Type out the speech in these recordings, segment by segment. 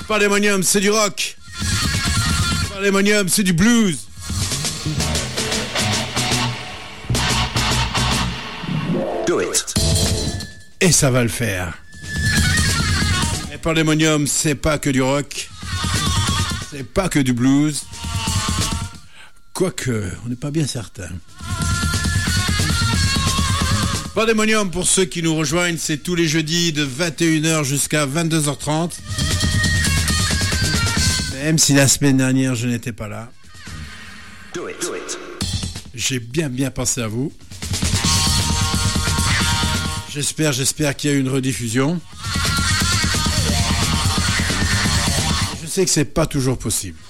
Pandemonium, c'est du rock. Pandemonium, c'est du blues. Do it. Et ça va le faire. Mais Pandemonium, c'est pas que du rock. C'est pas que du blues. Quoique, on n'est pas bien certain. Pandemonium, pour ceux qui nous rejoignent, c'est tous les jeudis de 21h jusqu'à 22h30. Même si la semaine dernière, je n'étais pas là. Do it. Do it. J'ai bien pensé à vous. J'espère qu'il y a eu une rediffusion. Je sais que c'est pas toujours possible.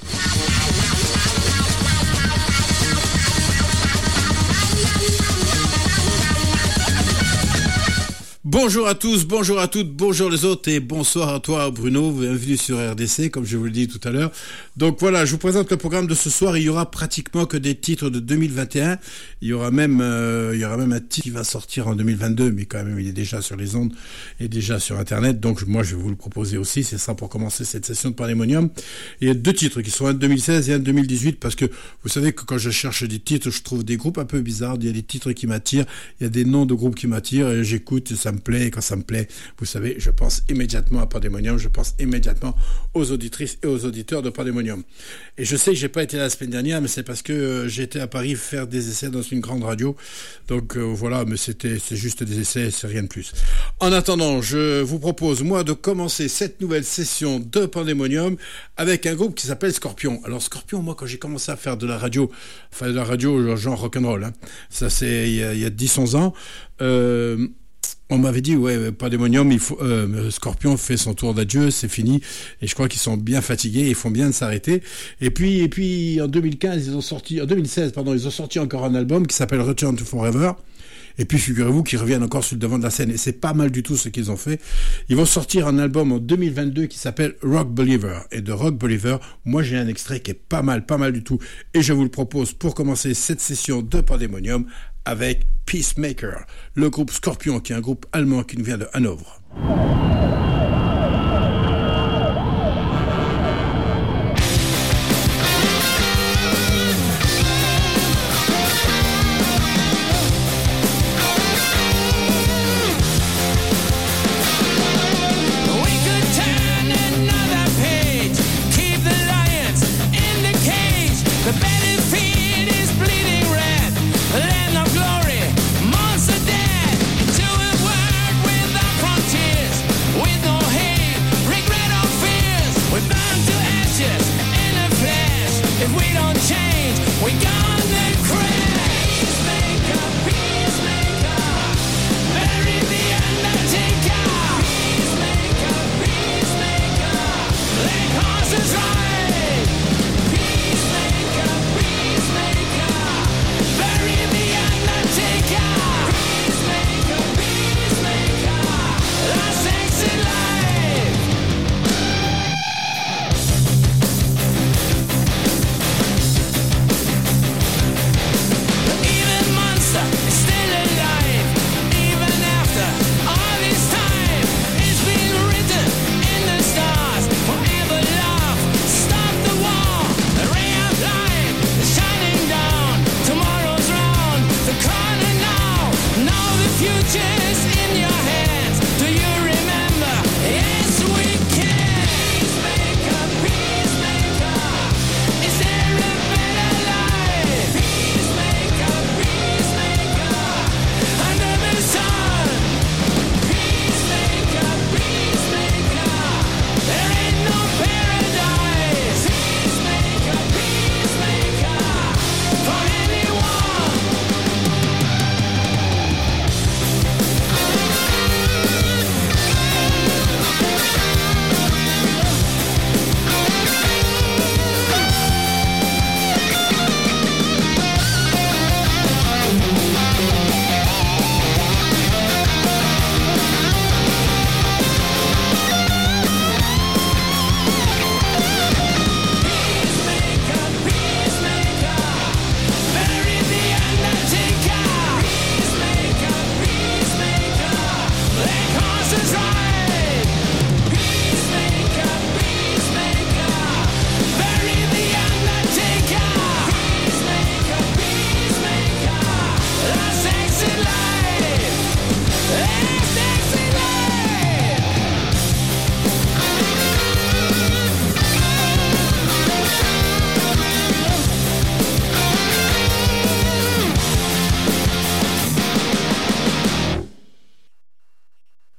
Bonjour à tous, bonjour à toutes, bonjour les autres et bonsoir à toi Bruno, bienvenue sur RDC comme je vous le dis tout à l'heure. Donc voilà, je vous présente le programme de ce soir, il y aura pratiquement que des titres de 2021, il y aura même un titre qui va sortir en 2022 mais quand même il est déjà sur les ondes et déjà sur internet, donc moi je vais vous le proposer aussi, c'est ça pour commencer cette session de Pandemonium. Il y a deux titres qui sont un de 2016 et un de 2018 parce que vous savez que quand je cherche des titres, je trouve des groupes un peu bizarres, il y a des titres qui m'attirent, il y a des noms de groupes qui m'attirent et j'écoute, ça me plaît, et quand ça me plaît, vous savez, je pense immédiatement à Pandemonium, je pense immédiatement aux auditrices et aux auditeurs de Pandemonium. Et je sais que j'ai pas été là la semaine dernière, mais c'est parce que j'étais à Paris faire des essais dans une grande radio. Donc voilà, mais c'est juste des essais, c'est rien de plus. En attendant, je vous propose moi de commencer cette nouvelle session de Pandemonium avec un groupe qui s'appelle Scorpion. Alors Scorpion, moi quand j'ai commencé à faire de la radio genre rock'n'roll, hein, ça c'est il y a 10-11 ans, on m'avait dit, ouais, Pandemonium, Scorpion fait son tour d'adieu, c'est fini. Et je crois qu'ils sont bien fatigués, ils font bien de s'arrêter. Et puis, en 2016, ils ont sorti encore un album qui s'appelle Return to Forever. Et puis, figurez-vous qu'ils reviennent encore sur le devant de la scène. Et c'est pas mal du tout ce qu'ils ont fait. Ils vont sortir un album en 2022 qui s'appelle Rock Believer. Et de Rock Believer, moi, j'ai un extrait qui est pas mal du tout. Et je vous le propose pour commencer cette session de Pandemonium avec Peacemaker, le groupe Scorpion, qui est un groupe allemand qui nous vient de Hanovre. With no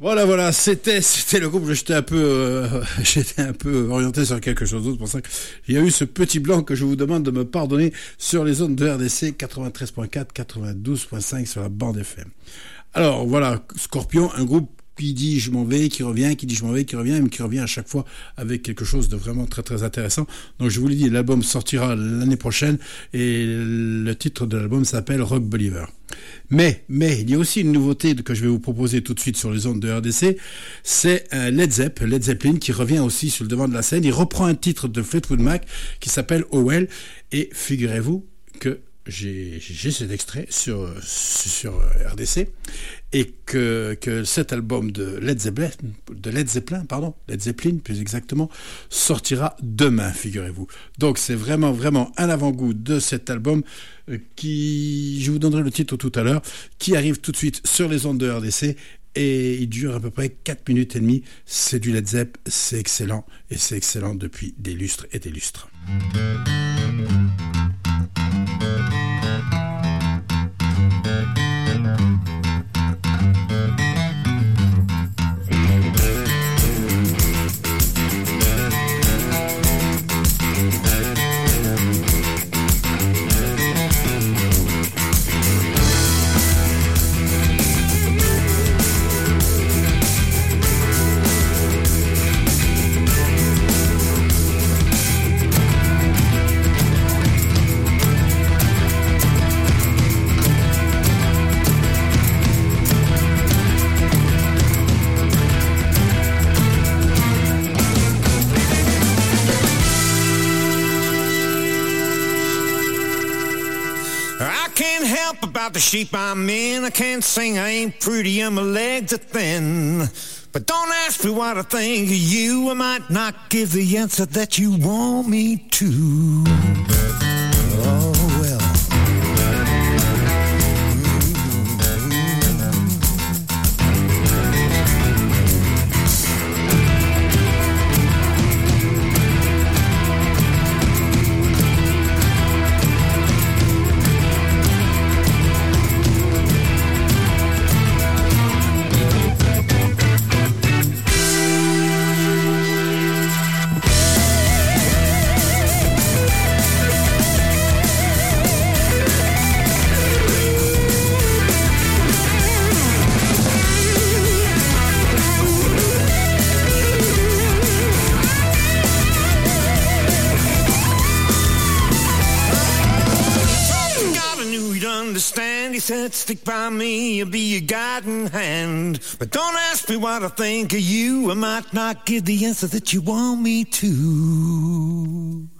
Voilà, c'était le groupe. J'étais un peu orienté sur quelque chose d'autre. C'est pour ça qu'il y a eu ce petit blanc que je vous demande de me pardonner sur les zones de RDC 93.4, 92.5 sur la bande FM. Alors voilà, Scorpion, un groupe qui dit je m'en vais, qui revient, qui dit je m'en vais, qui revient, mais qui revient à chaque fois avec quelque chose de vraiment très très intéressant. Donc je vous l'ai dit, l'album sortira l'année prochaine et le titre de l'album s'appelle Rock Believer. Mais il y a aussi une nouveauté que je vais vous proposer tout de suite sur les ondes de RDC, c'est un Led Zeppelin qui revient aussi sur le devant de la scène. Il reprend un titre de Fleetwood Mac qui s'appelle Oh Well, et figurez-vous que j'ai cet extrait sur RDC, et que cet album de Led Zeppelin plus exactement, sortira demain, figurez-vous. Donc c'est vraiment un avant-goût de cet album qui, je vous donnerai le titre tout à l'heure, qui arrive tout de suite sur les ondes de RDC, et il dure à peu près 4 minutes et demie. C'est du Led Zepp, c'est excellent, et c'est excellent depuis des lustres et des lustres. About the sheep I'm in, I can't sing, I ain't pretty, and my legs are thin. But don't ask me what I think of you, I might not give the answer that you want me to. Oh well. He said, stick by me, I'll be your guiding hand. But don't ask me what I think of you, I might not give the answer that you want me to.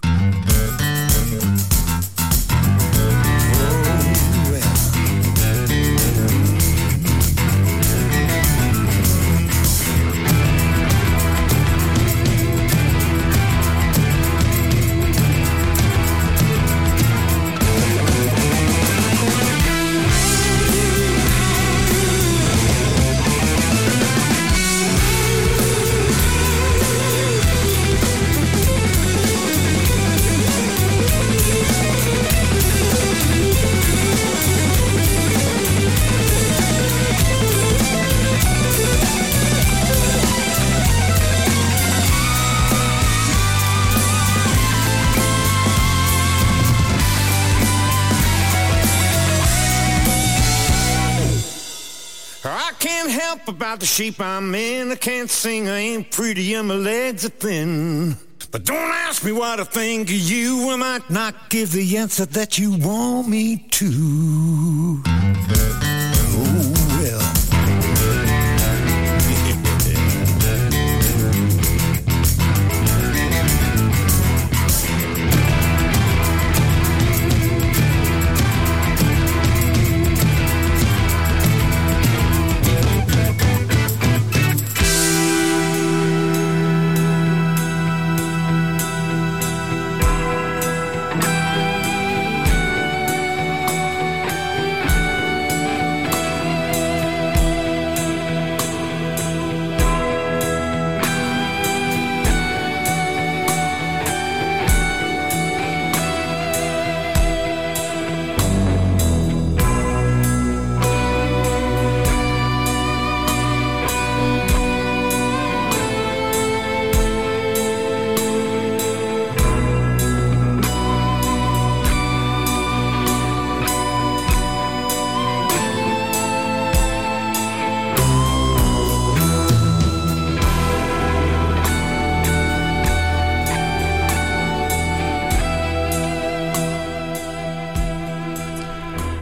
About the sheep I'm in, I can't sing, I ain't pretty, and my legs are thin. But don't ask me what I think of you, I might not give the answer that you want me to. Oh well.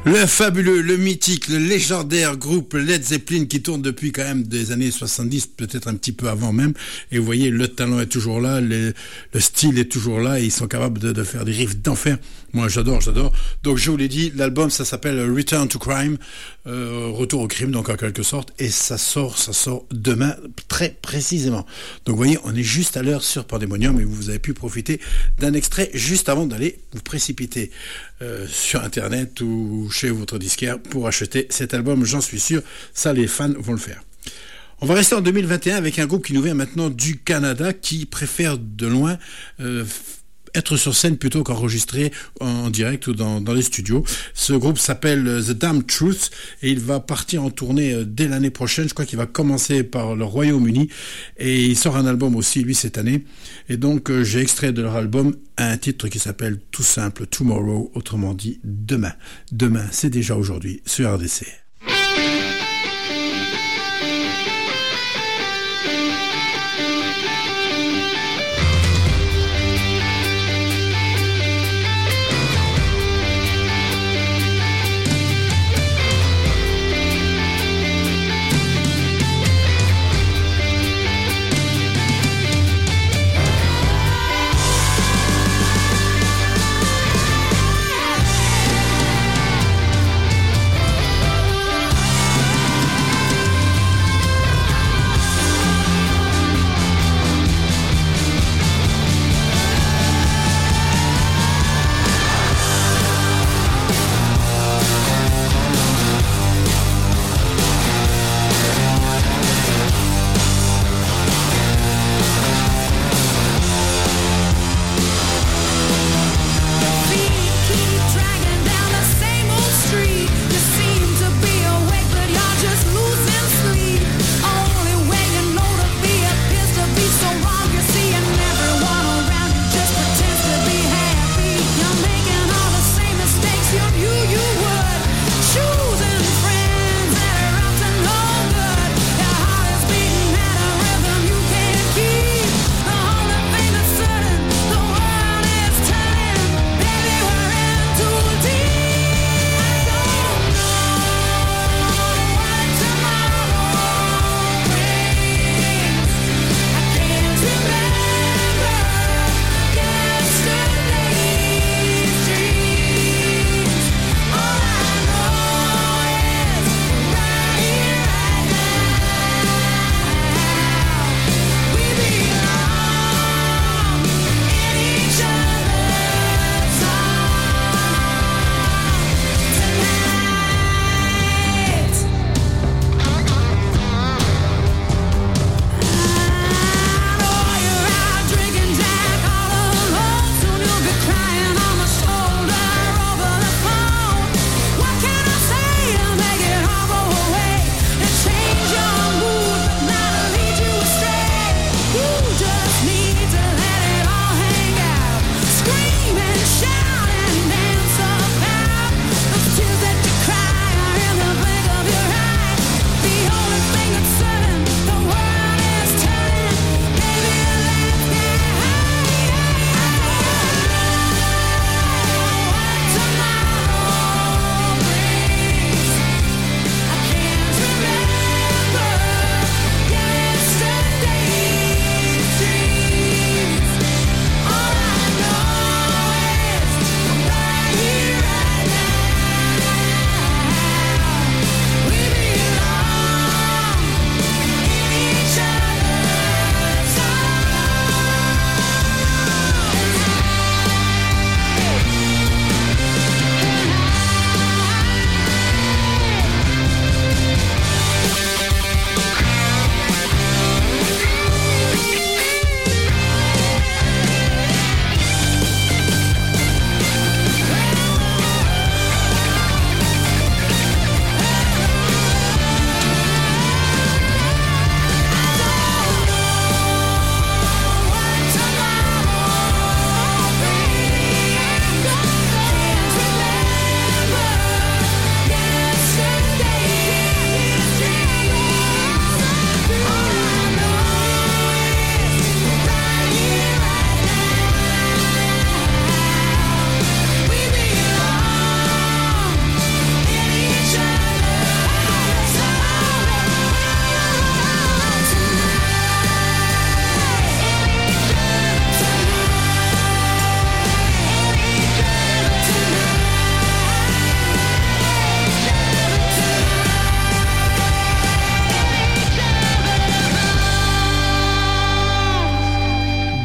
Le fabuleux, le mythique, le légendaire groupe Led Zeppelin qui tourne depuis quand même des années 70, peut-être un petit peu avant même. Et vous voyez, le talent est toujours là, le style est toujours là et ils sont capables de faire des riffs d'enfer. Moi, j'adore. Donc, je vous l'ai dit, l'album, ça s'appelle Return to Crime, Retour au crime, donc en quelque sorte. Et ça sort demain, très précisément. Donc, vous voyez, on est juste à l'heure sur Pandemonium et vous avez pu profiter d'un extrait juste avant d'aller vous précipiter sur Internet ou chez votre disquaire pour acheter cet album, j'en suis sûr, ça les fans vont le faire. On va rester en 2021 avec un groupe qui nous vient maintenant du Canada, qui préfère de loin être sur scène plutôt qu'enregistrer en direct ou dans les studios. Ce groupe s'appelle The Damn Truth et il va partir en tournée dès l'année prochaine. Je crois qu'il va commencer par le Royaume-Uni et il sort un album aussi, lui, cette année. Et donc, j'ai extrait de leur album un titre qui s'appelle tout simple Tomorrow, autrement dit demain. Demain, c'est déjà aujourd'hui sur RDC.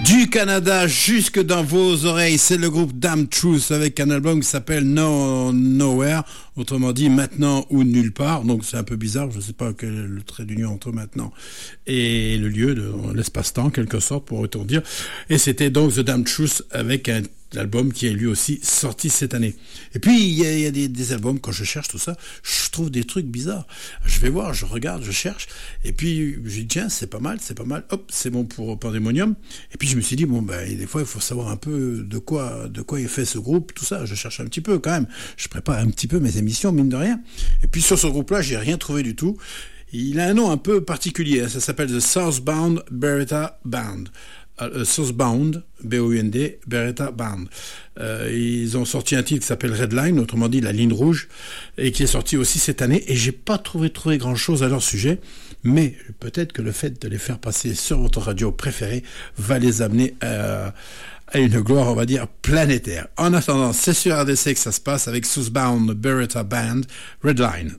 Du Canada jusque dans vos oreilles, c'est le groupe Damn Truth avec un album qui s'appelle Nowhere, autrement dit maintenant ou nulle part. Donc c'est un peu bizarre, je ne sais pas quel est le trait d'union entre maintenant et le lieu, l'espace-temps en quelque sorte pour autant dire. Et c'était donc The Damn Truth avec un album qui est lui aussi sorti cette année. Et puis il y a des albums, quand je cherche tout ça, je trouve des trucs bizarres. Je vais voir, je regarde, je cherche, et puis je dis tiens, c'est pas mal, hop, c'est bon pour Pandemonium. Et puis je me suis dit bon des fois il faut savoir un peu de quoi est fait ce groupe, tout ça. Je cherche un petit peu quand même. Je prépare un petit peu mes émissions mine de rien. Et puis sur ce groupe-là, j'ai rien trouvé du tout. Il a un nom un peu particulier. Ça s'appelle The Southbound Beretta Band. Southbound, B-O-U-N-D, Beretta Band. Ils ont sorti un titre qui s'appelle Redline, autrement dit la ligne rouge, et qui est sorti aussi cette année, et j'ai pas trouvé grand chose à leur sujet, mais peut-être que le fait de les faire passer sur votre radio préférée va les amener à une gloire, on va dire, planétaire. En attendant, c'est sur RDC que ça se passe avec Southbound Beretta Band, Redline.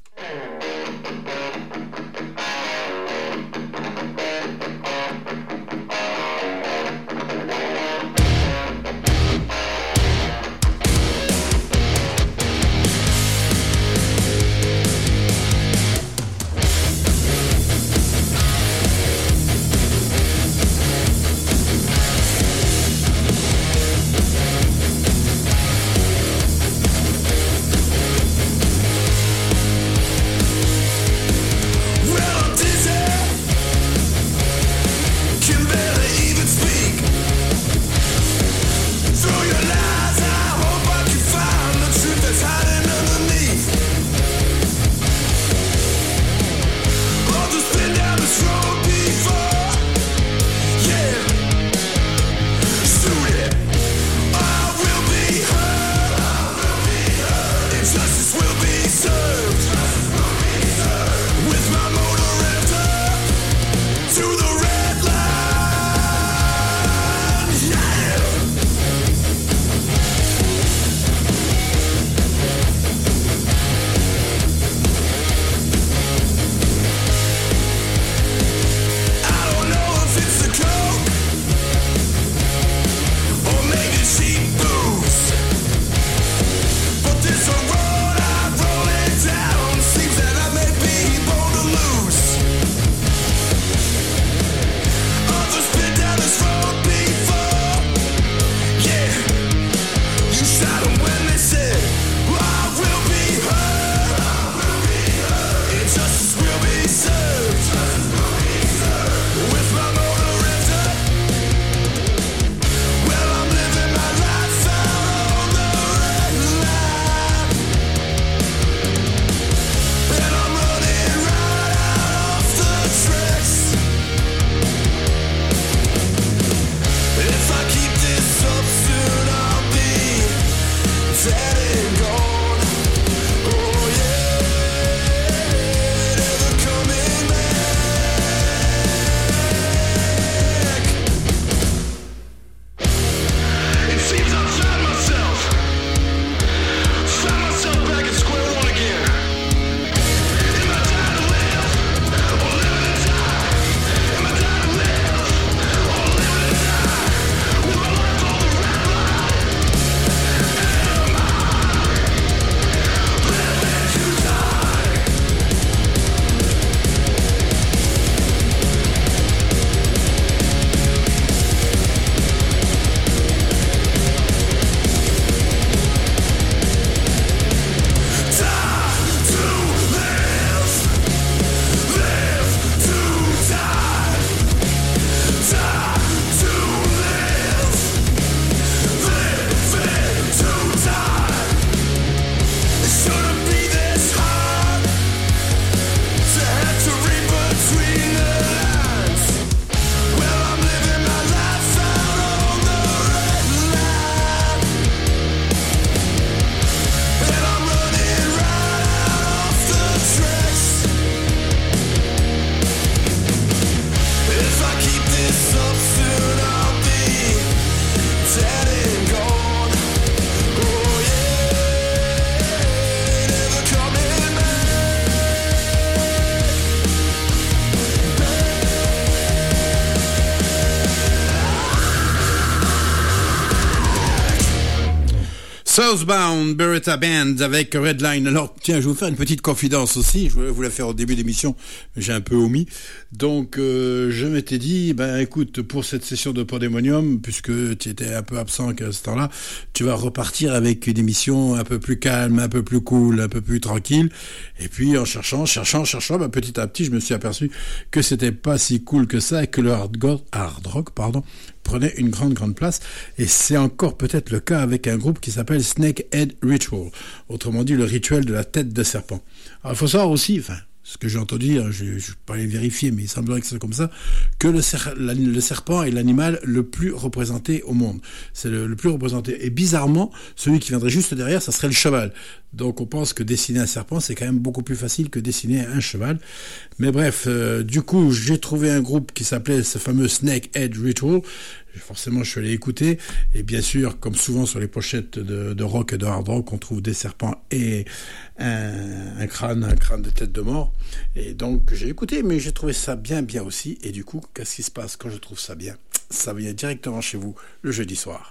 Southbound Beretta Band avec Redline. Alors, tiens, je vais vous faire une petite confidence aussi. Je voulais vous la faire au début d'émission, mais j'ai un peu omis. Donc, je m'étais dit, ben, écoute, pour cette session de Pandemonium, puisque tu étais un peu absent à ce temps-là, tu vas repartir avec une émission un peu plus calme, un peu plus cool, un peu plus tranquille. Et puis, en cherchant, ben, petit à petit, je me suis aperçu que c'était pas si cool que ça et que le hard rock, prenait une grande place, et c'est encore peut-être le cas avec un groupe qui s'appelle Snakehead Ritual, autrement dit le rituel de la tête de serpent. Alors il faut savoir aussi, enfin, ce que j'ai entendu dire, je ne vais pas les vérifier, mais il semblerait que c'est comme ça, que le serpent est l'animal le plus représenté au monde. C'est le plus représenté. Et bizarrement, celui qui viendrait juste derrière, ça serait le cheval. Donc on pense que dessiner un serpent, c'est quand même beaucoup plus facile que dessiner un cheval. Mais bref, du coup, j'ai trouvé un groupe qui s'appelait ce fameux Snakehead Ritual. Forcément, je suis allé écouter. Et bien sûr, comme souvent sur les pochettes de rock et de hard rock, on trouve des serpents et un crâne de tête de mort. Et donc, j'ai écouté, mais j'ai trouvé ça bien aussi. Et du coup, qu'est-ce qui se passe quand je trouve ça bien? Ça vient directement chez vous le jeudi soir.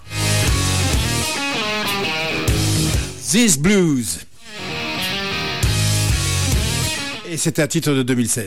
This Blues. Et c'était un titre de 2016.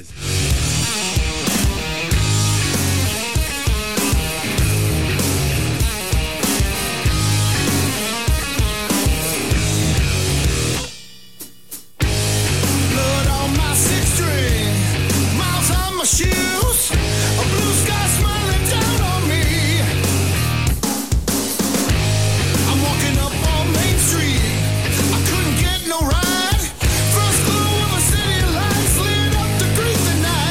No ride, first glow of a city lights lit up the grease the night.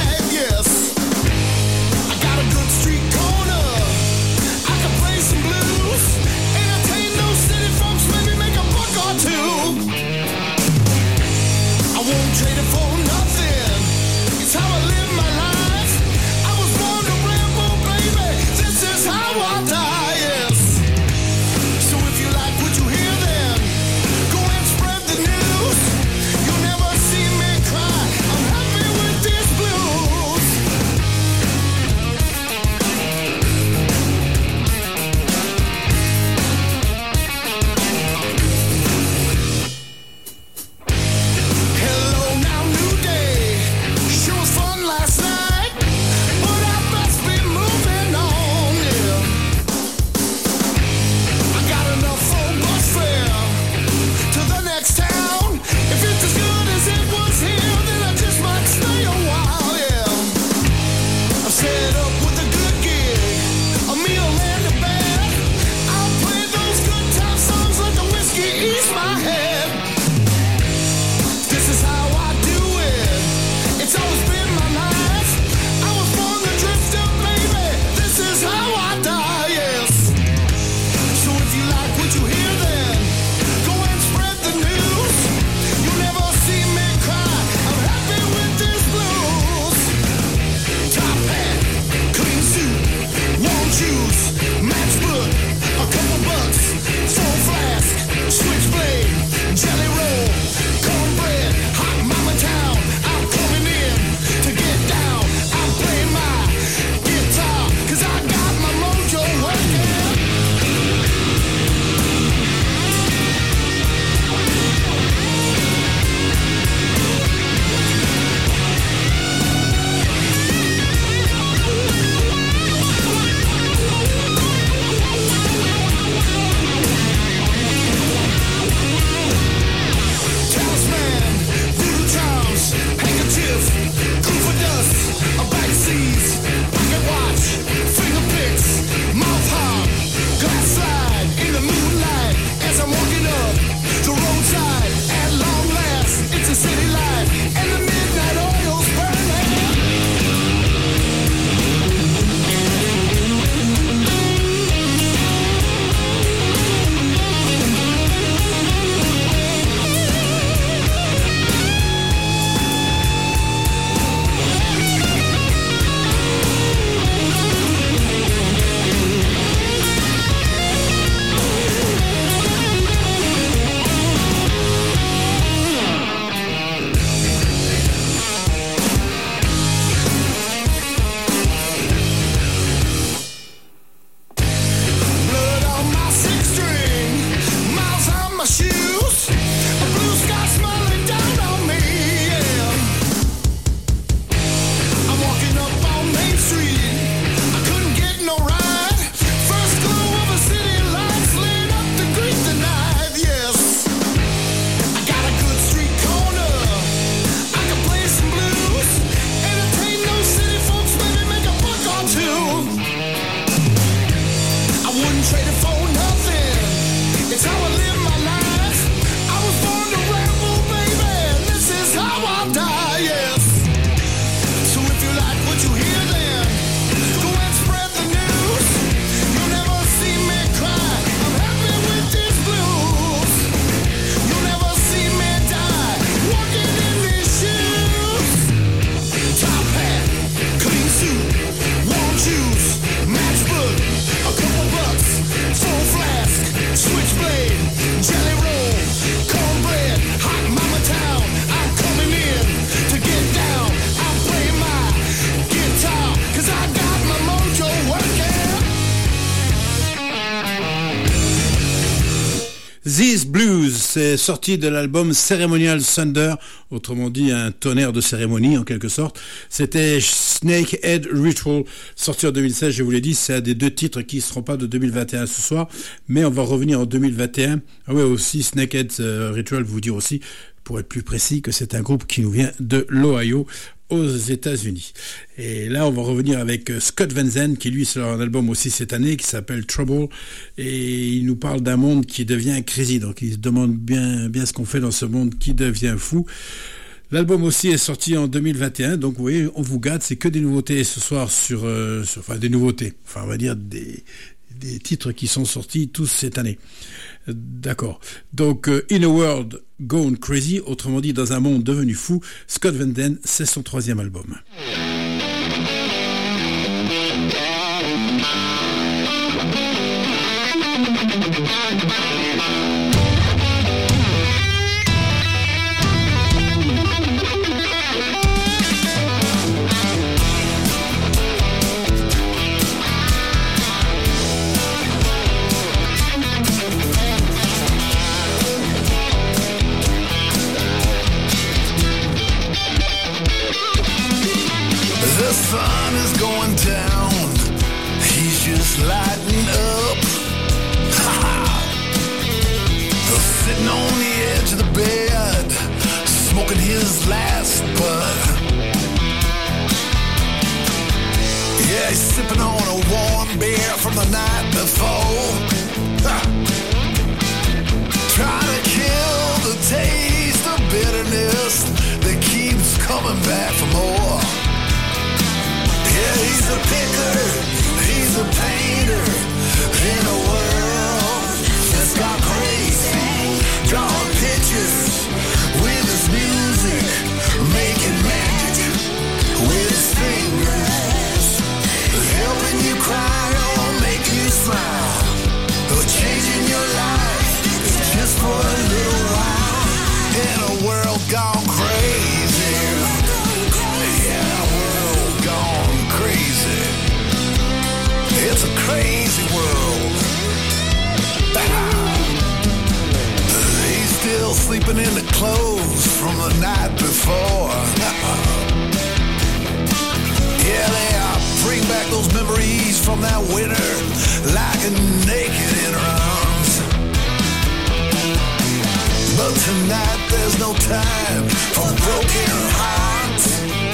wouldn't trade it for nothing. It's how I live my life. I was born to ramble, baby. This is how I'll die, yes. So if you like what you hear, then go and spread the news. You'll never see me cry. I'm happy with these blues. You'll never see me die walking in these shoes. Top hat, clean suit, warm shoes, matchbook, a couple bucks, full flask, switchblade, jelly roll, cornbread, hot mama town. I'm coming in to get down. I'm playing my guitar, 'cause I got my mojo working. These Blues, c'est sorti de l'album Ceremonial Thunder, autrement dit un tonnerre de cérémonie en quelque sorte. C'était Snakehead Ritual, sorti en 2016, je vous l'ai dit, c'est un des deux titres qui ne seront pas de 2021 ce soir, mais on va revenir en 2021. Ah ouais, aussi Snakehead Ritual, vous dire aussi, pour être plus précis, que c'est un groupe qui nous vient de l'Ohio, aux États-Unis. Et là, on va revenir avec Scott Van Zandt, qui lui sort un album aussi cette année, qui s'appelle Trouble, et il nous parle d'un monde qui devient crazy, donc il se demande bien ce qu'on fait dans ce monde qui devient fou. L'album aussi est sorti en 2021, donc vous voyez, on vous gâte, c'est que des nouveautés ce soir enfin des nouveautés, enfin on va dire des titres qui sont sortis tous cette année. D'accord. Donc, In a World Gone Crazy, autrement dit, dans un monde devenu fou, Scott Van Zandt, c'est son 3e album. The sun is going down. He's just lighting up. Sitting on the edge of the bed, smoking his last bud. Yeah, he's sipping on a warm beer from the night before. Trying to kill the taste of bitterness that keeps coming back for more. Yeah, he's a picker, he's a painter in a world that's got crazy. Drawing pictures with his music, making magic with his fingers, helping you cry or make you smile, or changing your life just for a little while. In a world gone crazy. Yeah, a world gone crazy. It's a crazy world. He's still sleeping in the clothes from the night before. Yeah, they bring back those memories from that winter, lying naked in her arms. But tonight there's no time for broken hearts.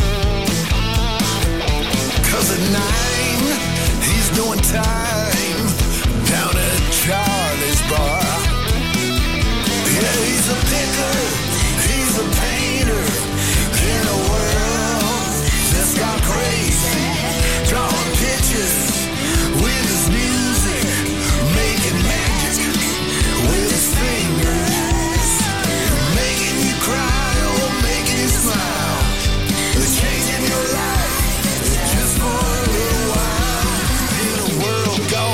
'Cause at 9, he's doing time down at Charlie's bar. Yeah, he's a picker, he's a painter in a world that's gone crazy. Drawing pictures with his music, making magic with his fingers, making you cry or making you smile, changing your life just for a little while. In a world gone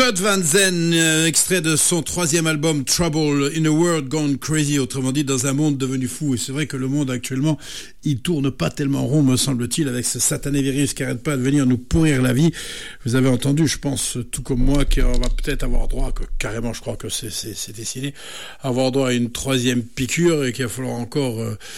Kurt Van Zen, extrait de son 3e album Trouble in a World Gone Crazy, autrement dit dans un monde devenu fou. Et c'est vrai que le monde actuellement, il tourne pas tellement rond, me semble-t-il, avec ce satané virus qui arrête pas de venir nous pourrir la vie. Vous avez entendu, je pense, tout comme moi, qu'on va peut-être avoir droit, que carrément, je crois que c'est décidé, avoir droit à une 3e piqûre et qu'il va falloir encore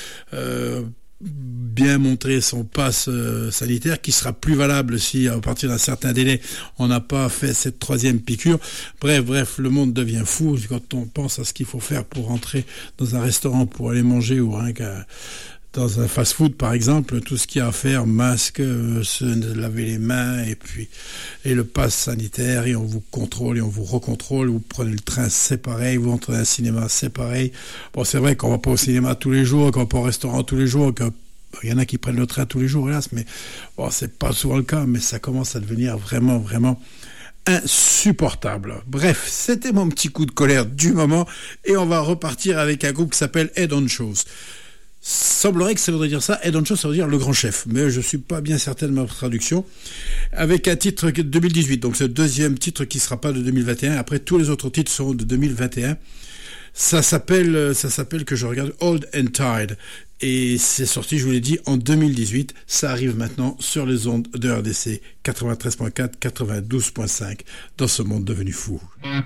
bien montrer son passe sanitaire, qui sera plus valable si à partir d'un certain délai on n'a pas fait cette 3e piqûre. Bref, le monde devient fou quand on pense à ce qu'il faut faire pour rentrer dans un restaurant, pour aller manger, ou rien qu'à dans un fast-food par exemple, tout ce qu'il y a à faire, masque, se laver les mains, et le pass sanitaire, et on vous contrôle et on vous recontrôle. Vous prenez le train, c'est pareil, vous entrez dans un cinéma, c'est pareil. Bon, c'est vrai qu'on va pas au cinéma tous les jours, qu'on va pas au restaurant tous les jours, il y en a qui prennent le train tous les jours, hélas, mais bon, c'est pas souvent le cas, mais ça commence à devenir vraiment, vraiment insupportable. Bref, c'était mon petit coup de colère du moment, et on va repartir avec un groupe qui s'appelle Head on Shows. Semblerait que ça voudrait dire ça. Head on Shows, ça veut dire le grand chef, mais je suis pas bien certain de ma traduction. Avec un titre de 2018, donc c'est le 2e titre qui sera pas de 2021. Après, tous les autres titres seront de 2021. Ça s'appelle, que je regarde, Old and Tired. Et c'est sorti, je vous l'ai dit, en 2018. Ça arrive maintenant sur les ondes de RDC 93.4, 92.5, dans ce monde devenu fou.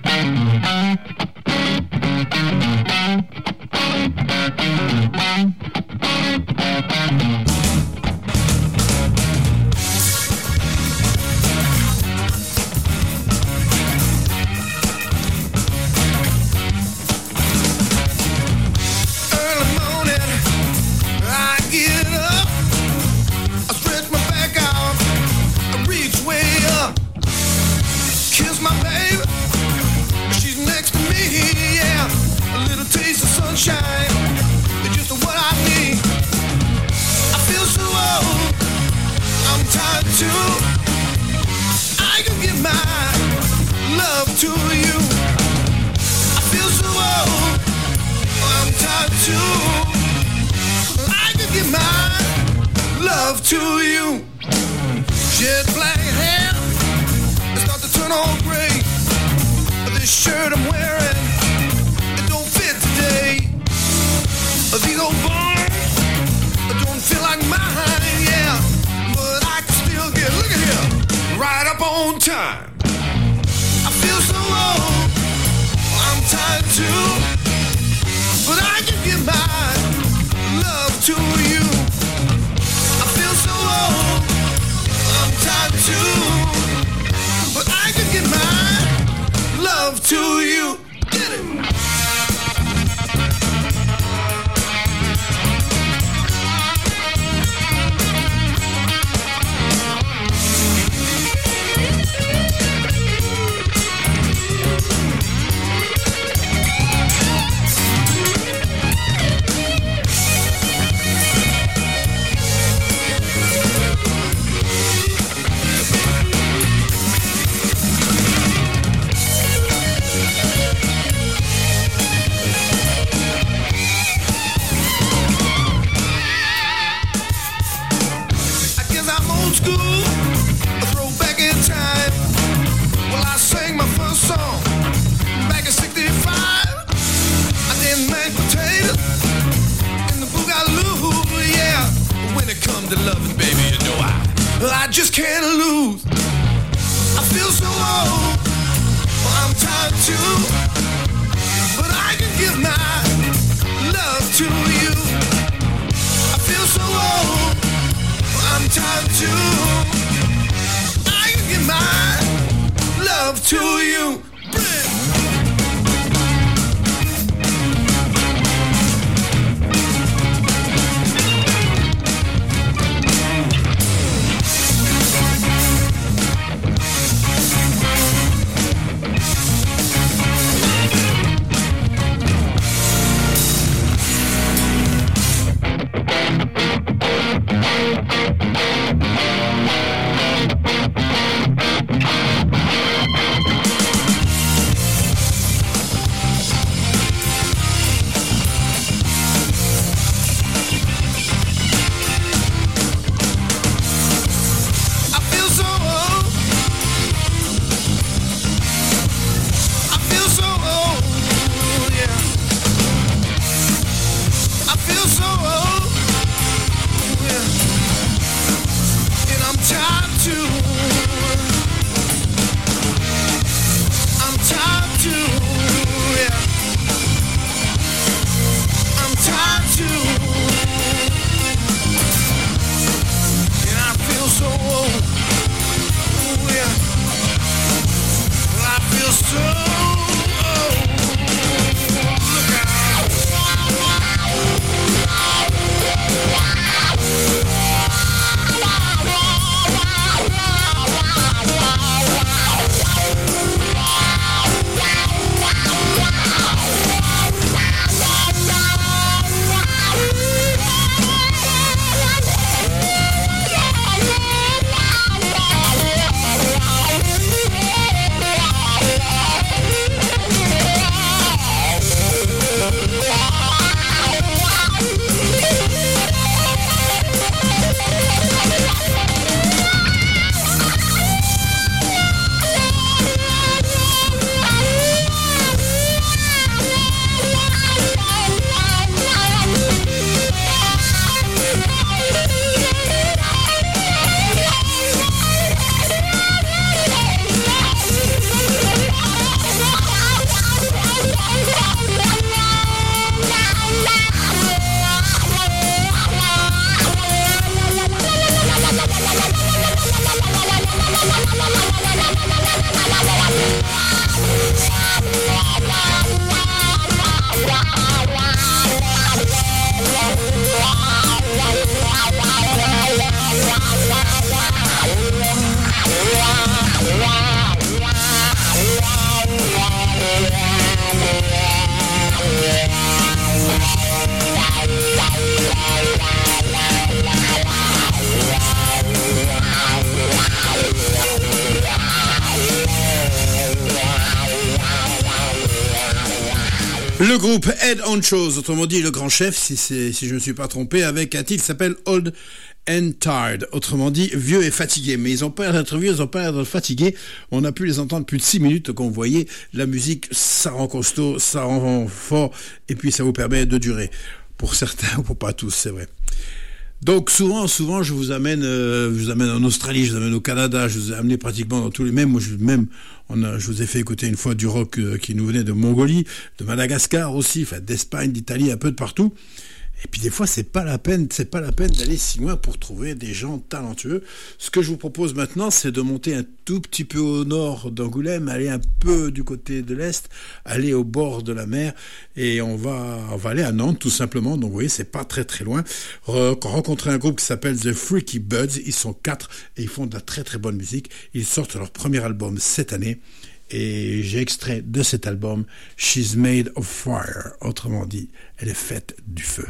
Sunshine, it's just what I need. I feel so old, I'm tired too. I can give my love to you. I feel so old, I'm tired too. I can give my love to you. Jet black hair, it's start to turn all gray. This shirt I'm wearing, these old bones don't feel like mine, yeah. But I can still get, look at here, right up on time. I feel so old, I'm tired too. But I can give my love to you. I feel so old, I'm tired too. But I can give my love to you. Get it? I just can't lose. I feel so old, I'm tired too. But I can give my love to you. I feel so old, I'm tired too. I can give my love to you. Le groupe Head On Shows, autrement dit le grand chef, si je ne me suis pas trompé, avec un titre qui s'appelle Old and Tired, autrement dit vieux et fatigué. Mais ils ont pas l'air d'être vieux, ils ont pas l'air d'être fatigués. On a pu les entendre plus de 6 minutes, donc vous voyez, la musique, ça rend costaud, ça rend fort, et puis ça vous permet de durer. Pour certains, pour pas tous, c'est vrai. Donc souvent, je vous amène en Australie, je vous amène au Canada, je vous ai amené pratiquement dans tous les je vous ai fait écouter une fois du rock qui nous venait de Mongolie, de Madagascar aussi, enfin d'Espagne, d'Italie, un peu de partout. Et puis des fois, c'est pas la peine d'aller si loin pour trouver des gens talentueux. Ce que je vous propose maintenant, c'est de monter un tout petit peu au nord d'Angoulême, aller un peu du côté de l'est, aller au bord de la mer, et on va aller à Nantes tout simplement. Donc vous voyez, c'est pas très très loin. Rencontrer un groupe qui s'appelle The Freaky Buds. Ils sont 4 et ils font de la très très bonne musique. Ils sortent leur premier album cette année. Et j'ai extrait de cet album She's Made of Fire. Autrement dit, elle est faite du feu.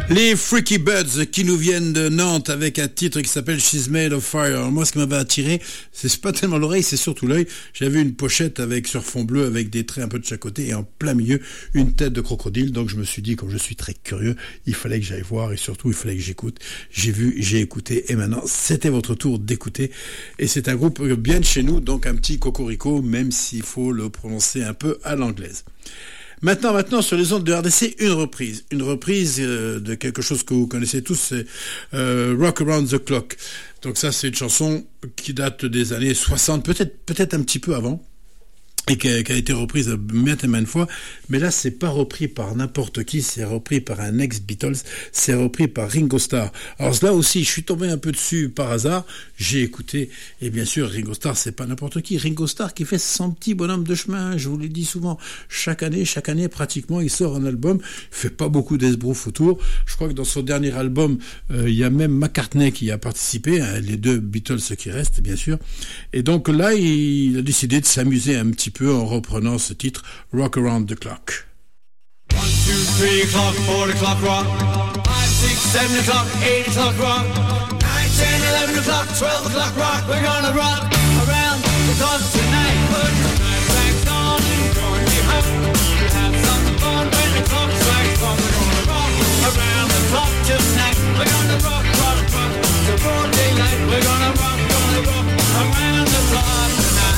Les Freaky Buds qui nous viennent de Nantes avec un titre qui s'appelle She's Made of Fire. Alors moi, ce qui m'avait attiré, c'est pas tellement l'oreille, c'est surtout l'œil. J'avais une pochette avec sur fond bleu avec des traits un peu de chaque côté et en plein milieu une tête de crocodile. Donc je me suis dit, comme je suis très curieux, il fallait que j'aille voir et surtout il fallait que j'écoute. J'ai vu, j'ai écouté et maintenant c'était votre tour d'écouter. Et c'est un groupe bien de chez nous, donc un petit cocorico, même s'il faut le prononcer un peu à l'anglaise. Maintenant, sur les ondes de RDC, une reprise de quelque chose que vous connaissez tous, c'est Rock Around the Clock. Donc ça, c'est une chanson qui date des années 60, peut-être un petit peu avant, et qui a été reprise maintes et maintes fois, mais là c'est pas repris par n'importe qui, c'est repris par un ex-Beatles, c'est repris par Ringo Starr. Alors là aussi, je suis tombé un peu dessus par hasard, j'ai écouté, et bien sûr Ringo Starr c'est pas n'importe qui, Ringo Starr qui fait son petit bonhomme de chemin, je vous l'ai dit souvent, chaque année pratiquement il sort un album, il fait pas beaucoup d'esbrouf autour, je crois que dans son dernier album, il y a même McCartney qui a participé, hein, les deux Beatles qui restent bien sûr, et donc là il a décidé de s'amuser un petit peu en reprenant ce titre Rock Around the Clock. 1, 2, 3 o'clock, 4 o'clock rock, 5, 6, 7 o'clock, 8 o'clock rock, 9, 10, 11 o'clock, 12 o'clock rock. We're gonna rock around the clock tonight. Put your bags on and join me home. We'll have some fun when the clock strikes 1. We're gonna rock around the clock tonight. We're gonna rock, rock, rock till broad daylight. We're gonna rock around the clock tonight.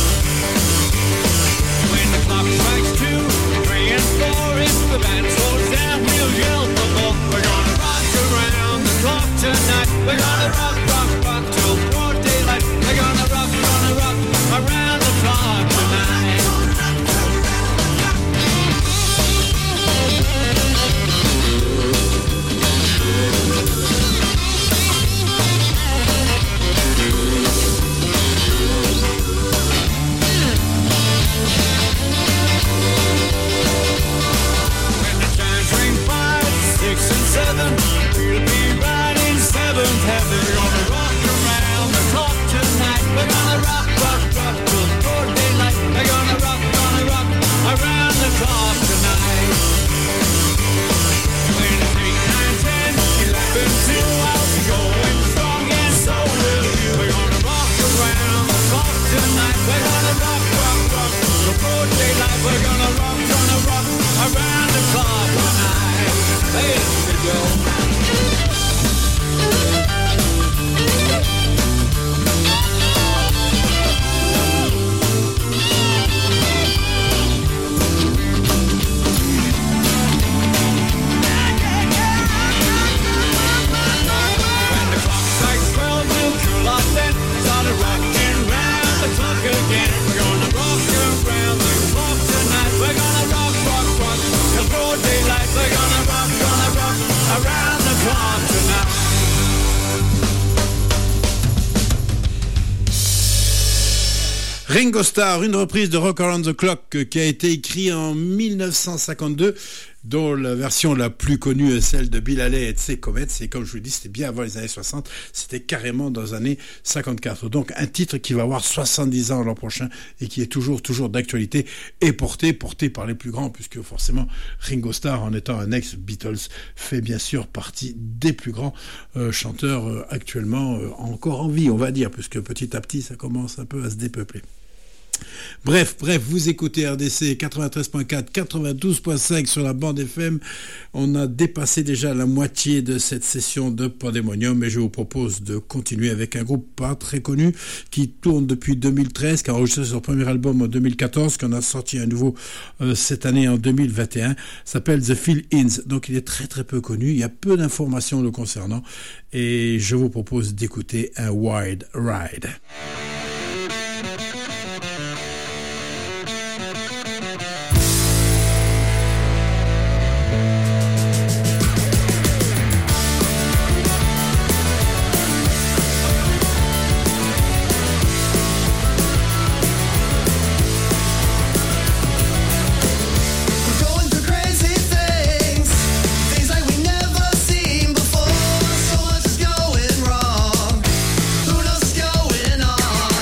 When the clock strikes 2, 3 and 4, if the band slows down, we'll yell for more. We're gonna rock around the clock tonight. We're gonna rock, rock, rock till broad daylight. We're gonna rock around the clock tonight. We'll be right in 7th heaven. We're gonna rock around the clock tonight. We're gonna rock, rock, rock till broad daylight. We're gonna rock around the clock tonight. When it's 8, 9, 10, 11, 12, we're going strong and so will you. We're gonna rock around the clock tonight. We're gonna rock, rock, rock till broad daylight. We're gonna rock around the clock tonight. Hey, here we go. Ringo Starr, une reprise de Rock Around the Clock qui a été écrite en 1952, dont la version la plus connue est celle de Bill Haley et de ses Comets. Et comme je vous dis, c'était bien avant les années 60, c'était carrément dans les années 54. Donc un titre qui va avoir 70 ans l'an prochain et qui est toujours d'actualité et porté par les plus grands, puisque forcément Ringo Starr, en étant un ex-Beatles, fait bien sûr partie des plus grands chanteurs actuellement encore en vie, on va dire, puisque petit à petit ça commence un peu à se dépeupler. Bref, vous écoutez RDC 93.4, 92.5 sur la bande FM. On a dépassé déjà la moitié de cette session de Pandemonium et je vous propose de continuer avec un groupe pas très connu qui tourne depuis 2013, qui a enregistré son premier album en 2014, qui en a sorti un nouveau cette année en 2021, s'appelle The Fill-Ins. Donc il est très très peu connu, il y a peu d'informations le concernant et je vous propose d'écouter un Wild Ride. Going on.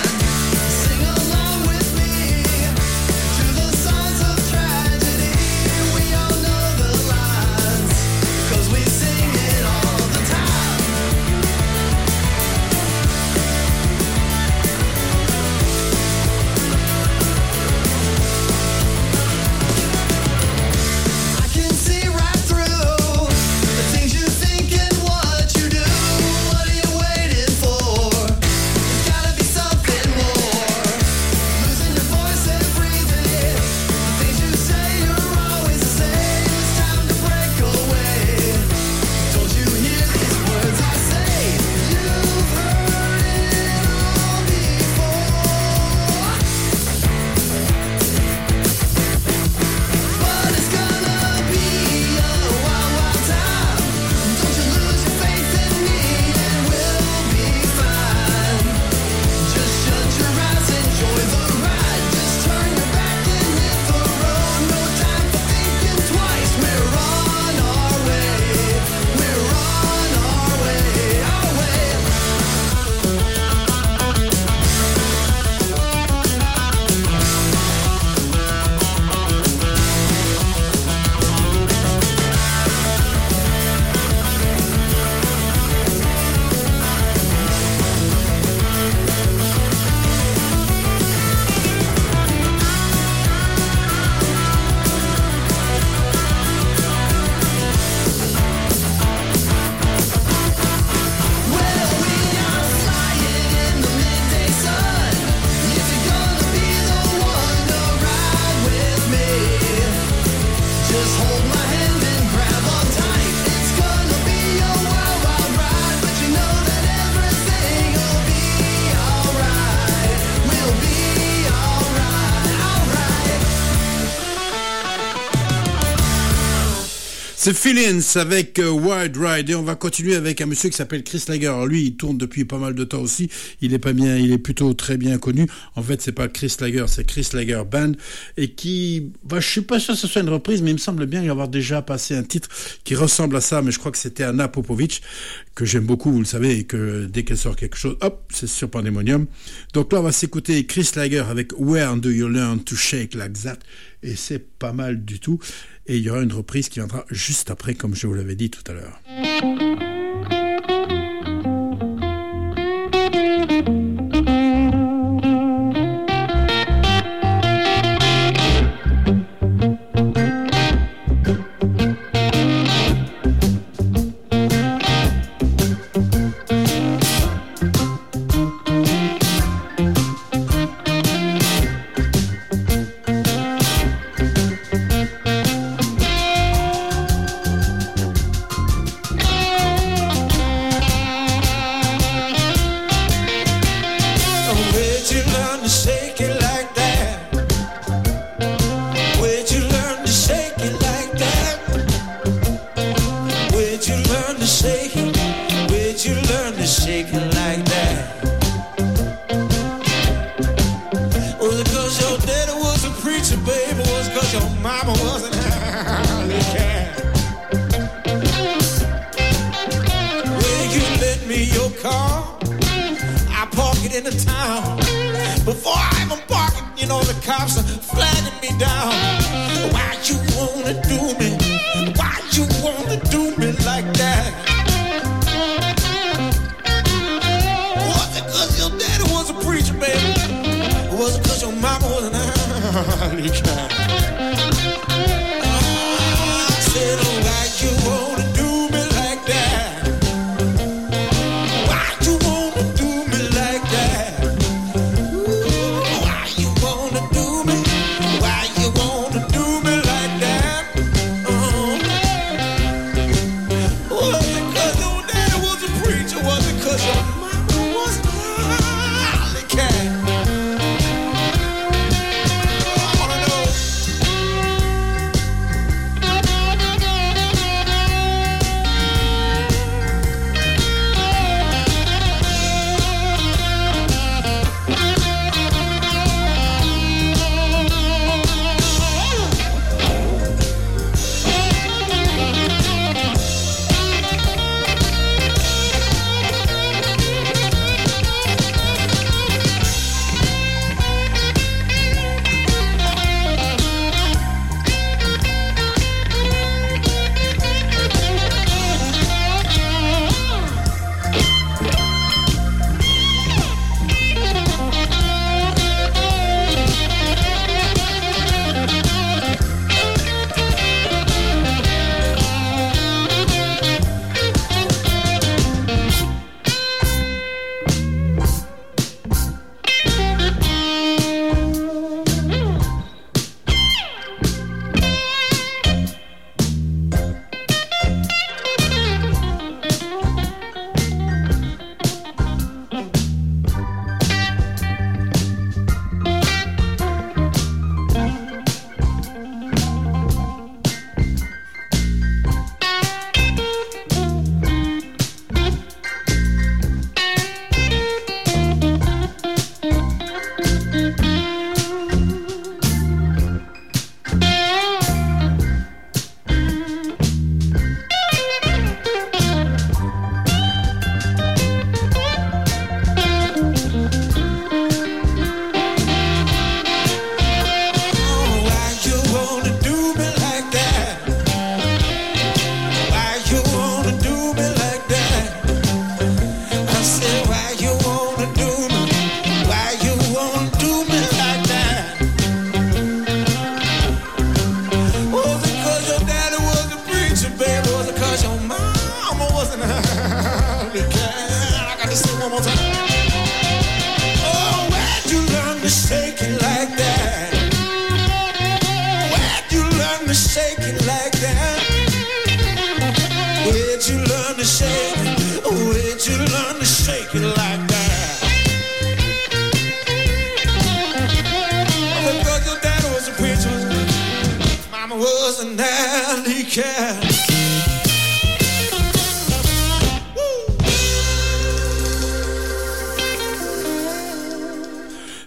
C'est Feelings avec Wild Ride et on va continuer avec un monsieur qui s'appelle Chris Lager. Alors lui, il tourne depuis pas mal de temps aussi. Il est pas bien, il est plutôt très bien connu. En fait, c'est pas Chris Lager, c'est Chris Lager Band et qui, je suis pas sûr que ce soit une reprise, mais il me semble bien y avoir déjà passé un titre qui ressemble à ça, mais je crois que c'était Anna Popovic que j'aime beaucoup, vous le savez, et que dès qu'elle sort quelque chose, hop, c'est sur Pandemonium. Donc là, on va s'écouter Chris Lager avec Where Do You Learn to Shake Like That et c'est pas mal du tout. Et il y aura une reprise qui viendra juste après, comme je vous l'avais dit tout à l'heure. Was an alley cat.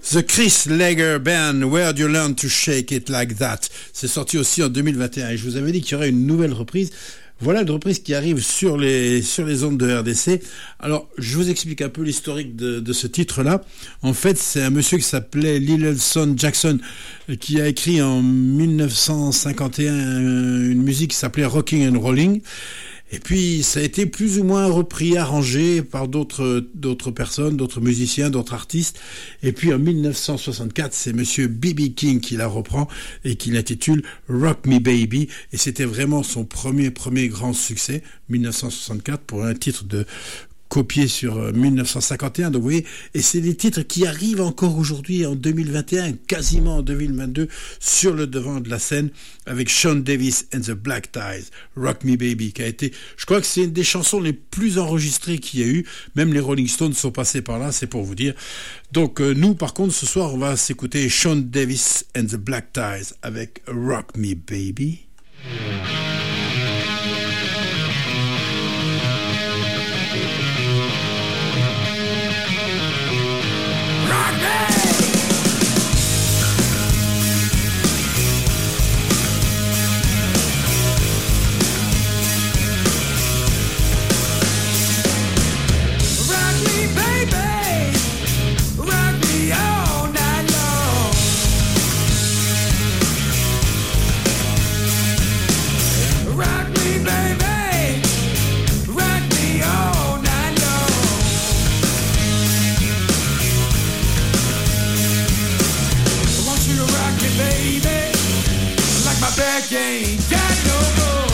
The Chris Lager Band, Where'd You Learn to Shake It Like That. C'est sorti aussi en 2021 et je vous avais dit qu'il y aurait une nouvelle reprise. Voilà une reprise qui arrive sur les ondes de RDC. Alors, je vous explique un peu l'historique de ce titre-là. En fait, c'est un monsieur qui s'appelait Lilson Jackson qui a écrit en 1951 une musique qui s'appelait Rocking and Rolling. Et puis, ça a été plus ou moins repris, arrangé par d'autres personnes, d'autres musiciens, d'autres artistes. Et puis, en 1964, c'est monsieur B.B. King qui la reprend et qui l'intitule Rock Me Baby. Et c'était vraiment son premier grand succès, 1964, pour un titre copié sur 1951, donc vous voyez, et c'est des titres qui arrivent encore aujourd'hui en 2021, quasiment en 2022, sur le devant de la scène, avec Sean Davis and the Black Ties, Rock Me Baby, qui a été, je crois que c'est une des chansons les plus enregistrées qu'il y a eu, même les Rolling Stones sont passés par là, c'est pour vous dire. Donc nous, par contre, ce soir, on va s'écouter Sean Davis and the Black Ties avec Rock Me Baby. Back ain't got no more.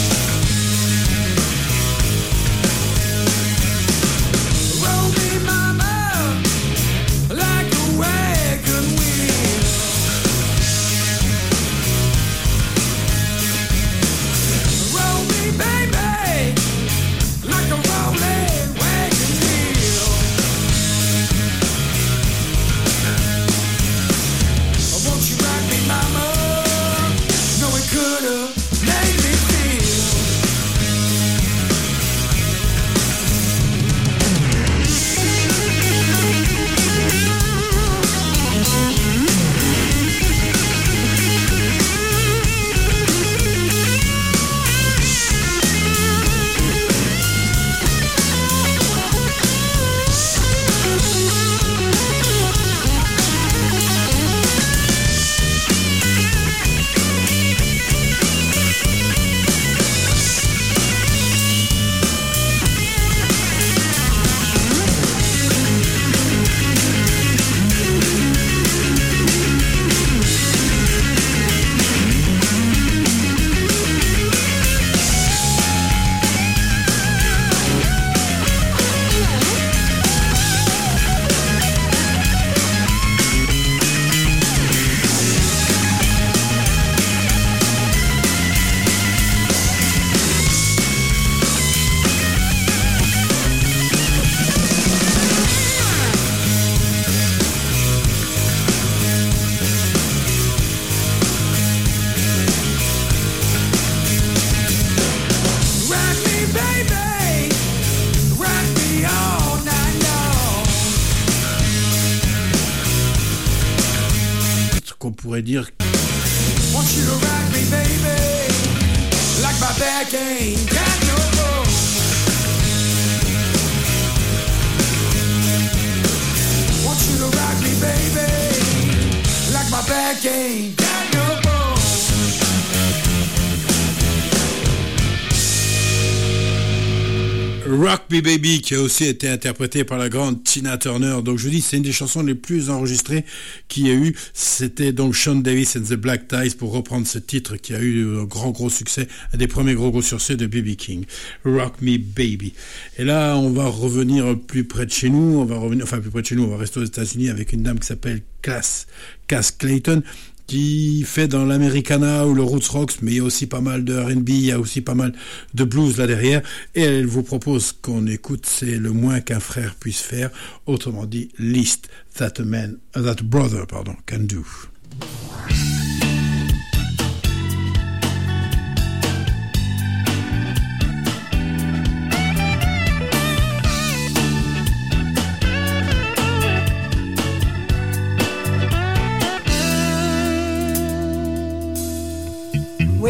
Roll me, mama, like a wagon wheel. Roll me, baby, like a rolling wagon wheel. Won't you rock me, mama? Could've made me feel. Qu'on pourrait dire Want you to rock me, baby, like my back ain't got no more. Want you to rock me, baby, like my back ain't got no more. Rock Me Baby, qui a aussi été interprété par la grande Tina Turner. Donc je vous dis, c'est une des chansons les plus enregistrées qu'il y a eu. C'était donc Sean Davis and the Black Ties, pour reprendre ce titre qui a eu un gros succès, un des premiers gros succès de B.B. King. Rock Me Baby. Et là, on va revenir plus près de chez nous. On va rester aux États-Unis avec une dame qui s'appelle Cass Clayton, qui fait dans l'Americana ou le Roots Rocks, mais il y a aussi pas mal de R&B, il y a aussi pas mal de blues là derrière, et elle vous propose qu'on écoute, c'est le moins qu'un frère puisse faire, autrement dit, least that brother can do.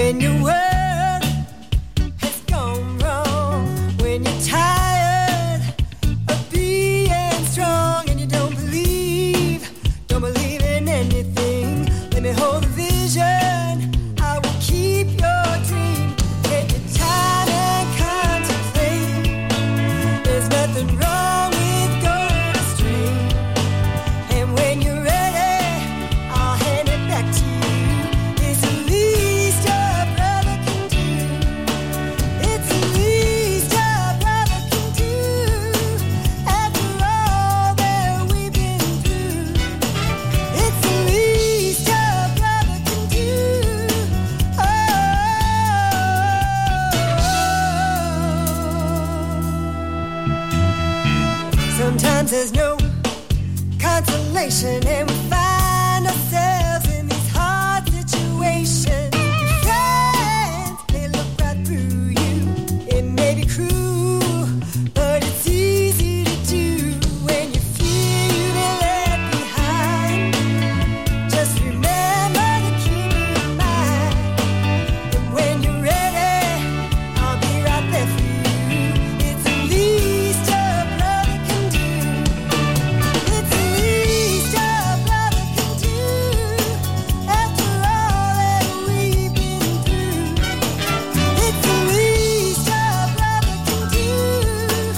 when your world has gone wrong, when you're tired of being strong and you don't believe in anything. Let me hold a vision. I will keep your dream. Take your time and contemplate. There's nothing wrong with going astray. And when you're ready, I'll hand it back to you. It's the least a brother can do. It's the least a brother can do. After all that we've been through, it's the least a brother can do. Sometimes there's no consolation and we find ourselves in these hard situations. Friends, they look right through you. It may be cruel, but it's easy to do when you feel you've been left behind. Just remember to keep it in mind. And when you're ready, I'll be right there for you. It's the least a brother can do. It's the least a brother can do. After all that we've been through, it's the least a brother can do.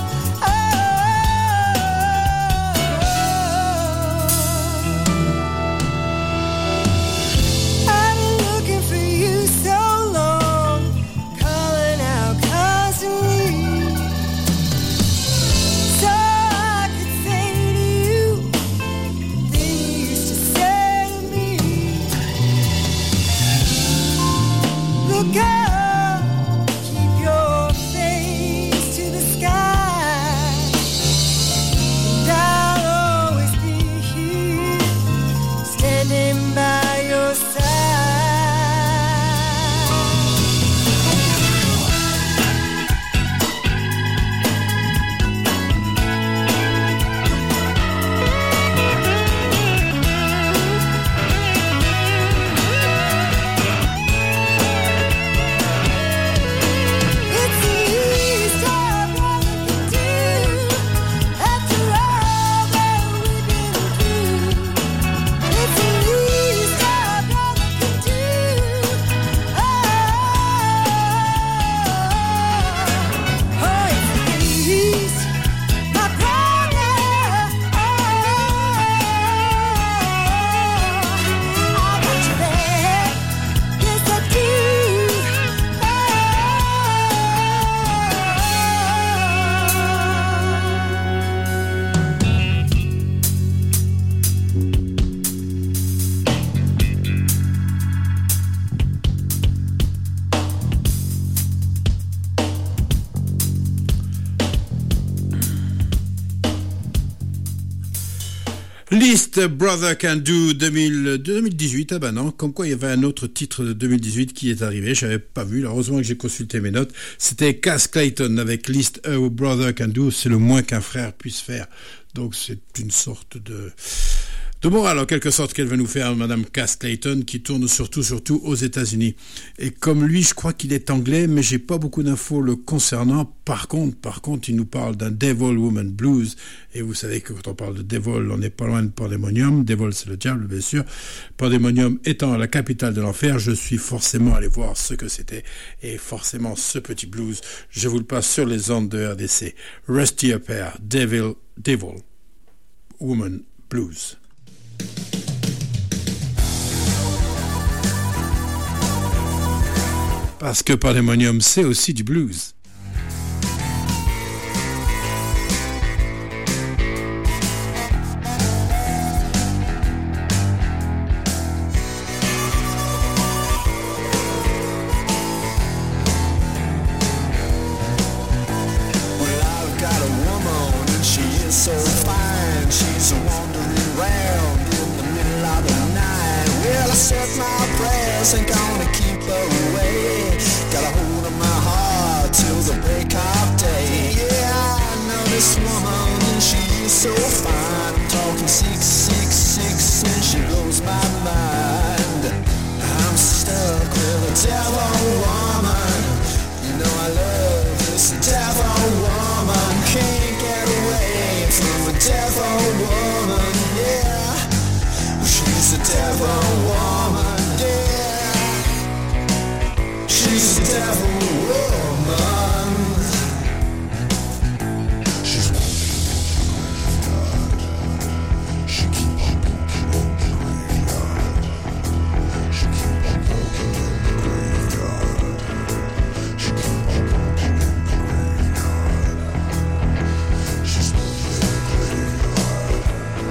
I've been looking for you so long, calling out constantly, so I could say to you things you used to say to me. Look up, keep your face to the sky, and I'll always be here, standing by your side. It's the least a brother can do. After all that we've been through, it's the least a brother can do. Oh, it's the least my brother. I got your back, yes I do. List Brother Can Do 2018, ah bah non, comme quoi il y avait un autre titre de 2018 qui est arrivé, je n'avais pas vu, heureusement que j'ai consulté mes notes, c'était Cass Clayton avec List Brother Can Do, c'est le moins qu'un frère puisse faire, donc c'est une sorte de morale en quelque sorte qu'elle va nous faire Madame Cass Clayton qui tourne surtout aux États-Unis. Et comme lui, je crois qu'il est anglais, mais j'ai pas beaucoup d'infos le concernant. Par contre, il nous parle d'un Devil Woman Blues. Et vous savez que quand on parle de Devil, on n'est pas loin de Pandemonium. Devil, c'est le diable, bien sûr. Pandemonium étant la capitale de l'enfer, je suis forcément allé voir ce que c'était. Et forcément, ce petit blues, je vous le passe sur les ondes de RDC. Rusty Upper, Devil Woman Blues. Parce que Pandemonium, c'est aussi du blues. Ain't gonna keep her away. Got a hold of my heart till the break of day. Yeah, I know this woman and she is so fine. I'm talking 666 and she blows my mind. I'm stuck with a devil devil woman, yeah. She's a devil woman. She's she keeps on walking on the graveyard. She keeps on walking on the graveyard. She keeps on walking in the graveyard. She's walking in the graveyard.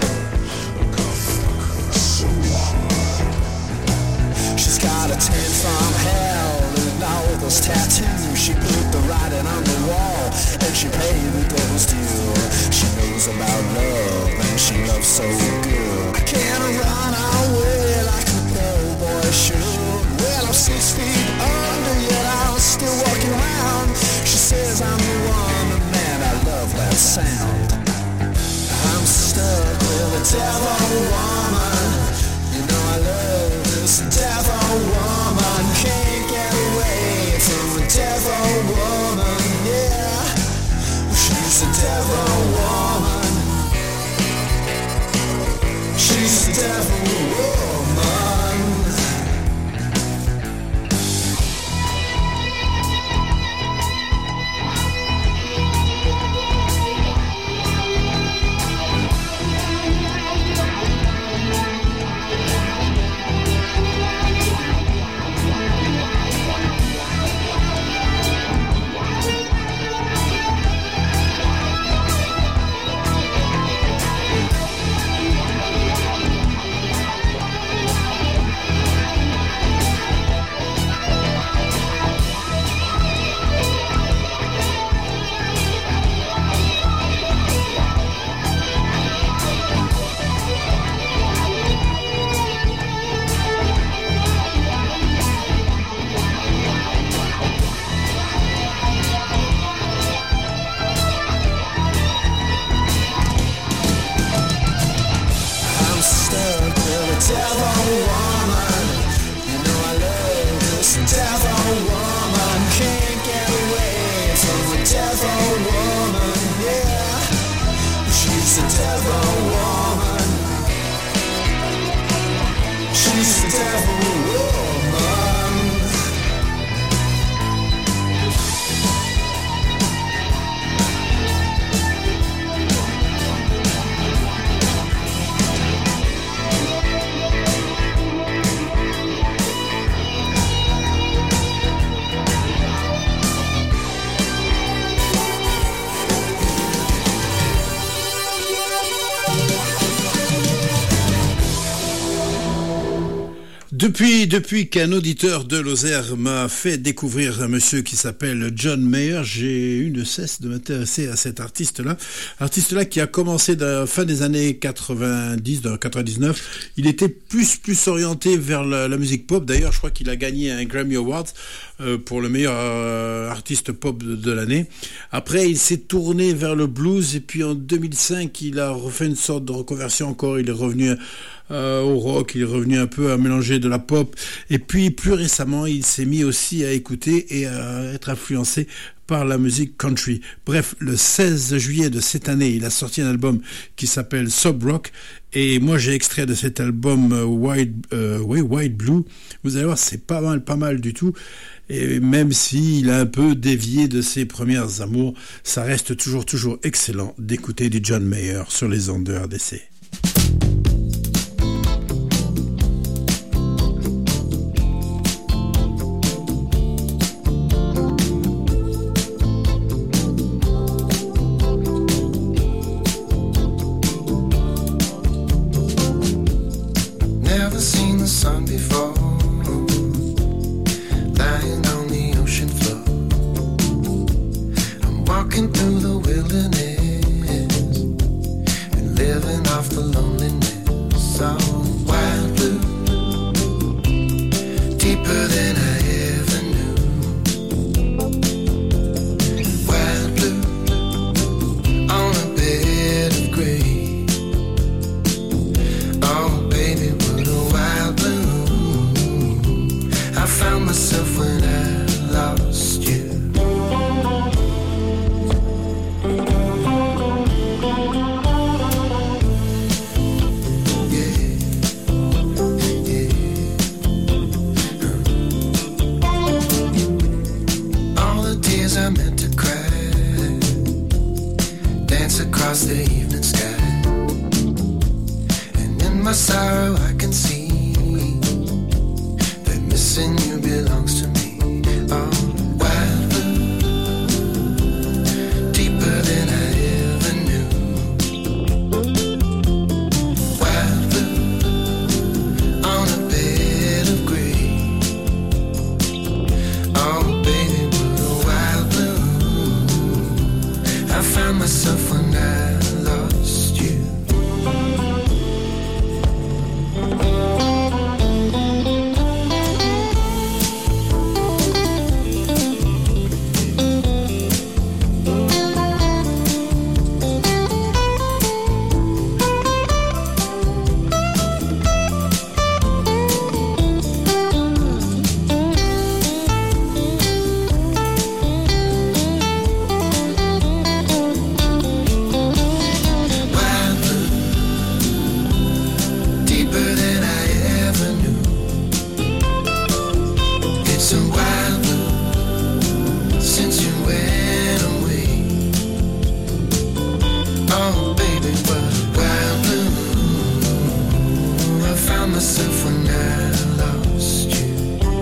So hard. She's got a 10 from hell and all those tattoos. She put the writing on the wall and she paid the devil's due. She knows about love and she loves so good. I can't run away like a boy should. Well, I'm 6 feet under yet I'm still walking around. She says I'm the woman, man, I love that sound. I'm stuck with a devil woman. You know I love this devil woman. Can't get away from a devil woman, yeah. She's a devil woman. She's a devil woman. Depuis qu'un auditeur de Lozère m'a fait découvrir un monsieur qui s'appelle John Mayer, j'ai eu de cesse de m'intéresser à cet artiste-là qui a commencé fin des années 90, dans 99. Il était plus orienté vers la musique pop. D'ailleurs, je crois qu'il a gagné un Grammy Award pour le meilleur artiste pop de l'année. Après, il s'est tourné vers le blues et puis en 2005, il a refait une sorte de reconversion encore. Il est revenu au rock, il est revenu un peu à mélanger de la pop, et puis plus récemment il s'est mis aussi à écouter et à être influencé par la musique country. Bref, le 16 juillet de cette année, il a sorti un album qui s'appelle Sob Rock, et moi j'ai extrait de cet album White Blue. Vous allez voir, c'est pas mal du tout, et même s'il a un peu dévié de ses premières amours, ça reste toujours excellent d'écouter du John Mayer sur les ondes de RDC. Sun before, lying on the ocean floor. I'm walking through the wilderness and living off the loneliness. So wild blue, deeper than I ever knew. Wild blue, on a bed of gray. Oh baby, what a wild blue I found myself when I lost you. find myself when I lost you.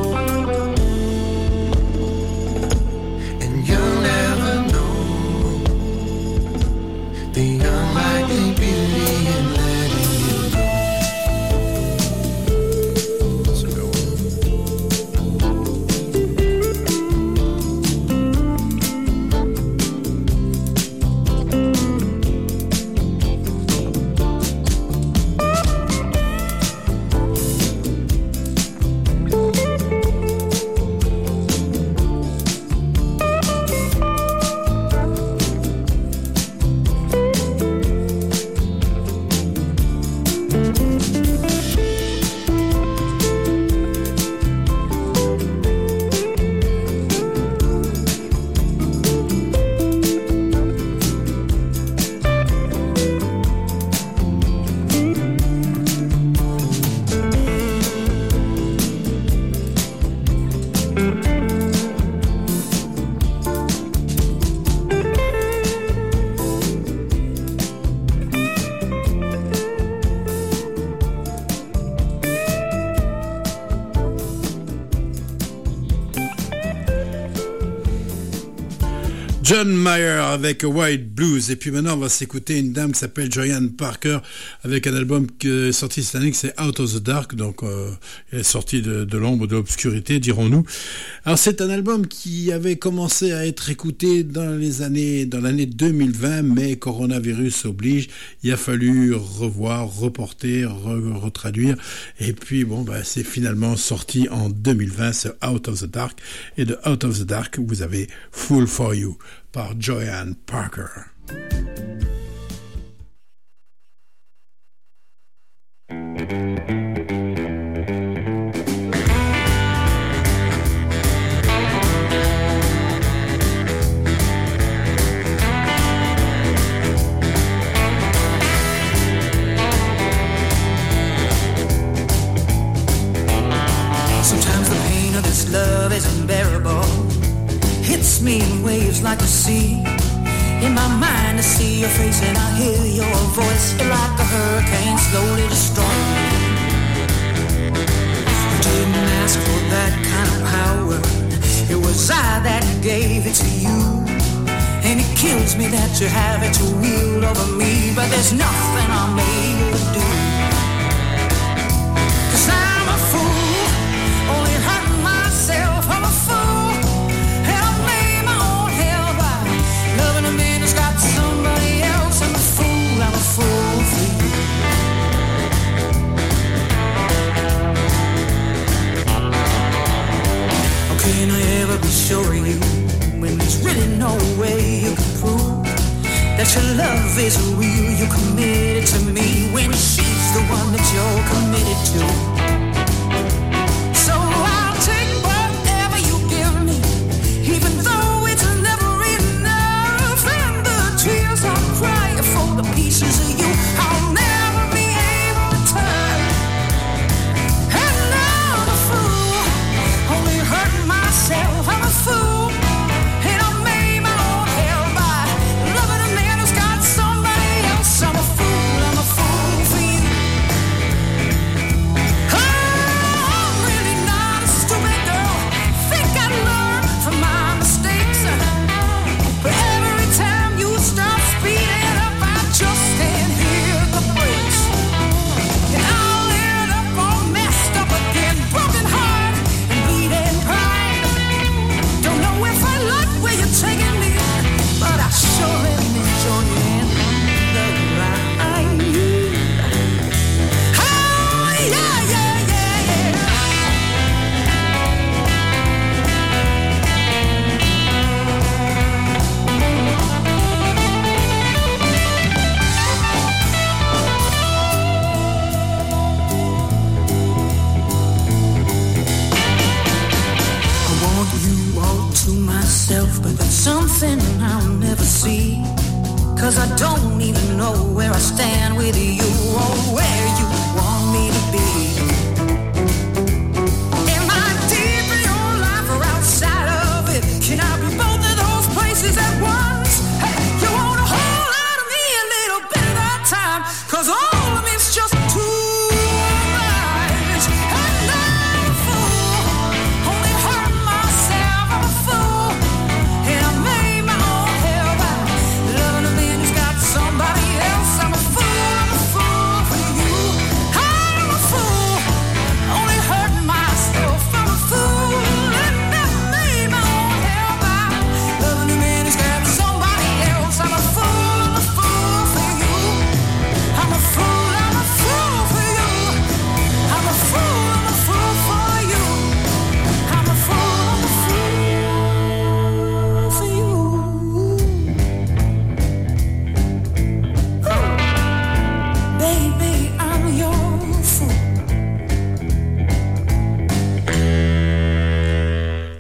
And you'll never know the unlikely beauty in letting you go. So go John Mayer avec White Blues. Et puis maintenant, on va s'écouter une dame qui s'appelle Joyanne Parker avec un album qui est sorti cette année, c'est Out of the Dark. Donc, elle est sortie de l'ombre, de l'obscurité, dirons-nous. Alors, c'est un album qui avait commencé à être écouté dans l'année 2020, mais coronavirus oblige. Il a fallu revoir, reporter, retraduire. Et puis, bon, c'est finalement sorti en 2020, c'est Out of the Dark. Et de Out of the Dark, vous avez Fool for You par Joyanne Parker. Sometimes the pain of this love is unbearable. Hits me in waves like the sea. In my mind I see your face and I hear your voice. Feel like a hurricane slowly destroying me. You didn't ask for that kind of power. It was I that gave it to you. And it kills me that you have it to wield over me. But there's nothing I'm able to do. 'Cause I'm a fool, only hurting myself. I'm a fool, and I made my own hell by loving a man who's got somebody else. I'm a fool for you. How can I ever be sure of you when there's really no way you can prove that your love is real? You're committed to me when she's the one that you're committed to. So I'll take whatever you give me, even though it's never enough. And the tears I'm crying for the pieces of you I'll never be able to turn. And I'm a fool, only hurting myself. I'm a fool, and I made my own hell by loving a man who's got somebody else. I'm a fool for you. Oh, I'm really not a stupid girl. Think I'd learn from my mistakes. But every time you start speeding up, I just can't hear the brakes. And I'll end up all messed up again, broken heart and bleeding pride. Don't know if I like where you're taking me, but I sure am enjoying the ride. Oh, yeah, yeah, yeah, yeah. I want you all to myself, but that's something I'll never see. 'Cause I don't even know where I stand with you or where you want me to be. Am I deep in your life or outside of it? Can I be both of those places at once? Hey, you want a whole lot of me, a little bit at a time, 'cause all of me's just too much.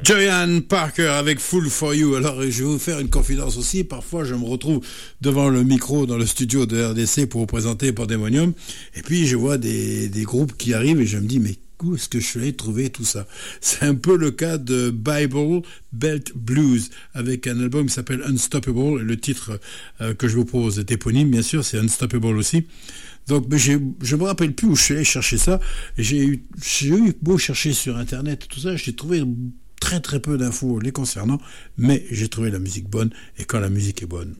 Joyanne Parker avec Fool for You. Alors, je vais vous faire une confidence aussi. Parfois, je me retrouve devant le micro dans le studio de RDC pour vous présenter Pandemonium. Et puis, je vois des groupes qui arrivent et je me dis, mais où est-ce que je suis allé trouver tout ça? C'est un peu le cas de Bible Belt Blues avec un album qui s'appelle Unstoppable. Et le titre que je vous propose est éponyme, bien sûr, c'est Unstoppable aussi. Donc, mais je me rappelle plus où je suis allé chercher ça. Et j'ai eu beau chercher sur Internet, tout ça, j'ai trouvé très très peu d'infos les concernant, mais j'ai trouvé la musique bonne, et quand la musique est bonne.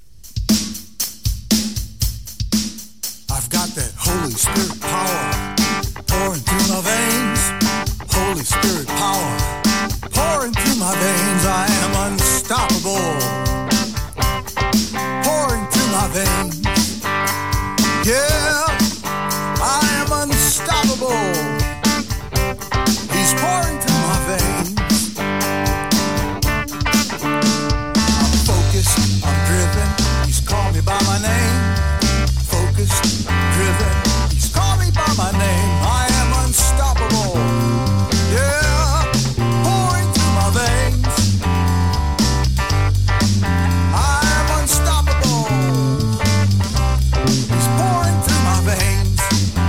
I've got that Holy Spirit power pouring through my veins. Holy Spirit power pouring through my veins. I am unstoppable. Pouring through my veins. Yeah, I am unstoppable. He's pouring through my veins. I'm focused, I'm driven. He's called me by my name. Focused, driven. He's called me by my name. I am unstoppable. Yeah, pouring through my veins. I am unstoppable. He's pouring through my veins.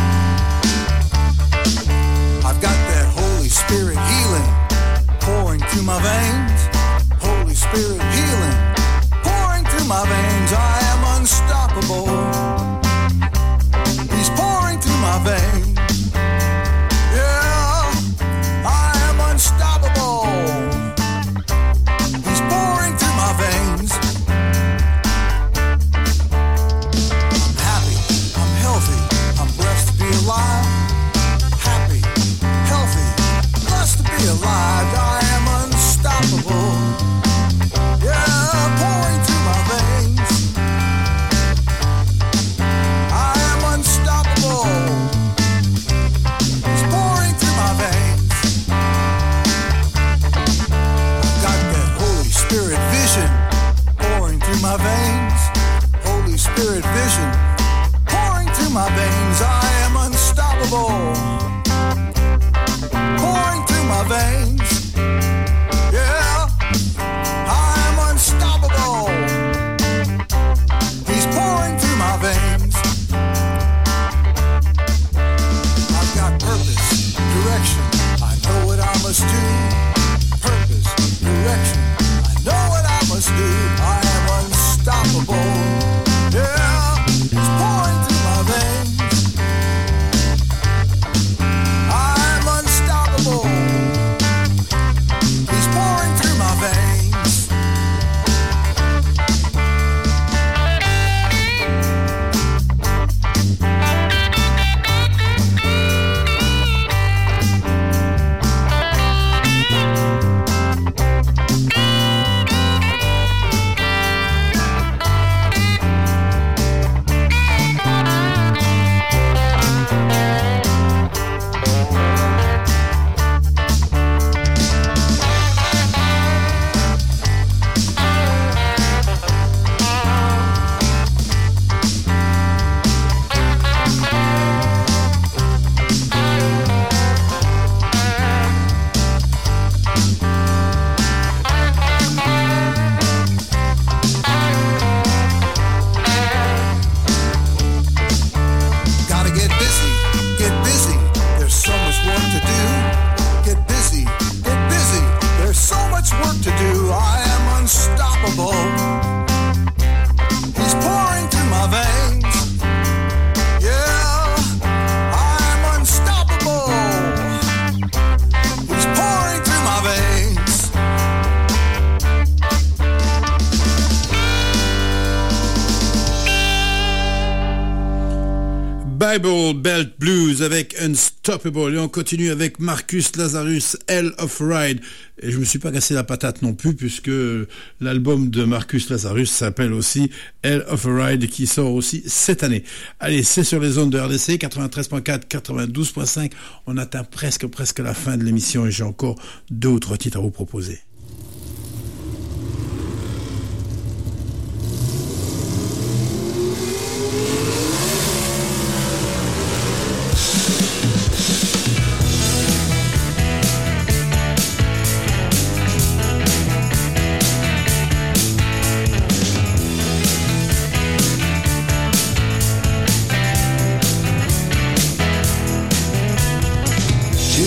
I've got that Holy Spirit healing pouring through my veins. Holy Spirit healing pouring through my veins. I am unstoppable. He's pouring through my veins. Yeah, I am unstoppable. He's pouring through my veins. I'm happy, I'm healthy, I'm blessed to be alive. Happy, healthy, blessed to be alive. I am unstoppable. Yeah, pouring through my veins. I am unstoppable. It's pouring through my veins. I've got that Holy Spirit vision pouring through my veins. Holy Spirit vision pouring through my veins. I am unstoppable. Pouring through my veins. Yeah, I am unstoppable. He's pouring through my veins. I've got purpose, direction. I know what I must do. Purpose, direction. I know what I must do. I am unstoppable. Yeah, he's pouring through my veins. I am unstoppable. He's pouring through my veins. Gotta get busy, get busy. There's so much work to do. Get busy, get busy. There's so much work to do. I am unstoppable. He's pouring through my veins. Yeah, I am unstoppable. He's pouring through my veins. Bible Belt Blues avec Unstoppable. Et on continue avec Marcus Lazarus, Hell of Ride. Et je me suis pas cassé la patate non plus, puisque l'album de Marcus Lazarus s'appelle aussi Hell of Ride, qui sort aussi cette année. Allez, c'est sur les ondes de RDC, 93.4, 92.5. On atteint presque la fin de l'émission et j'ai encore 2 ou 3 titres à vous proposer.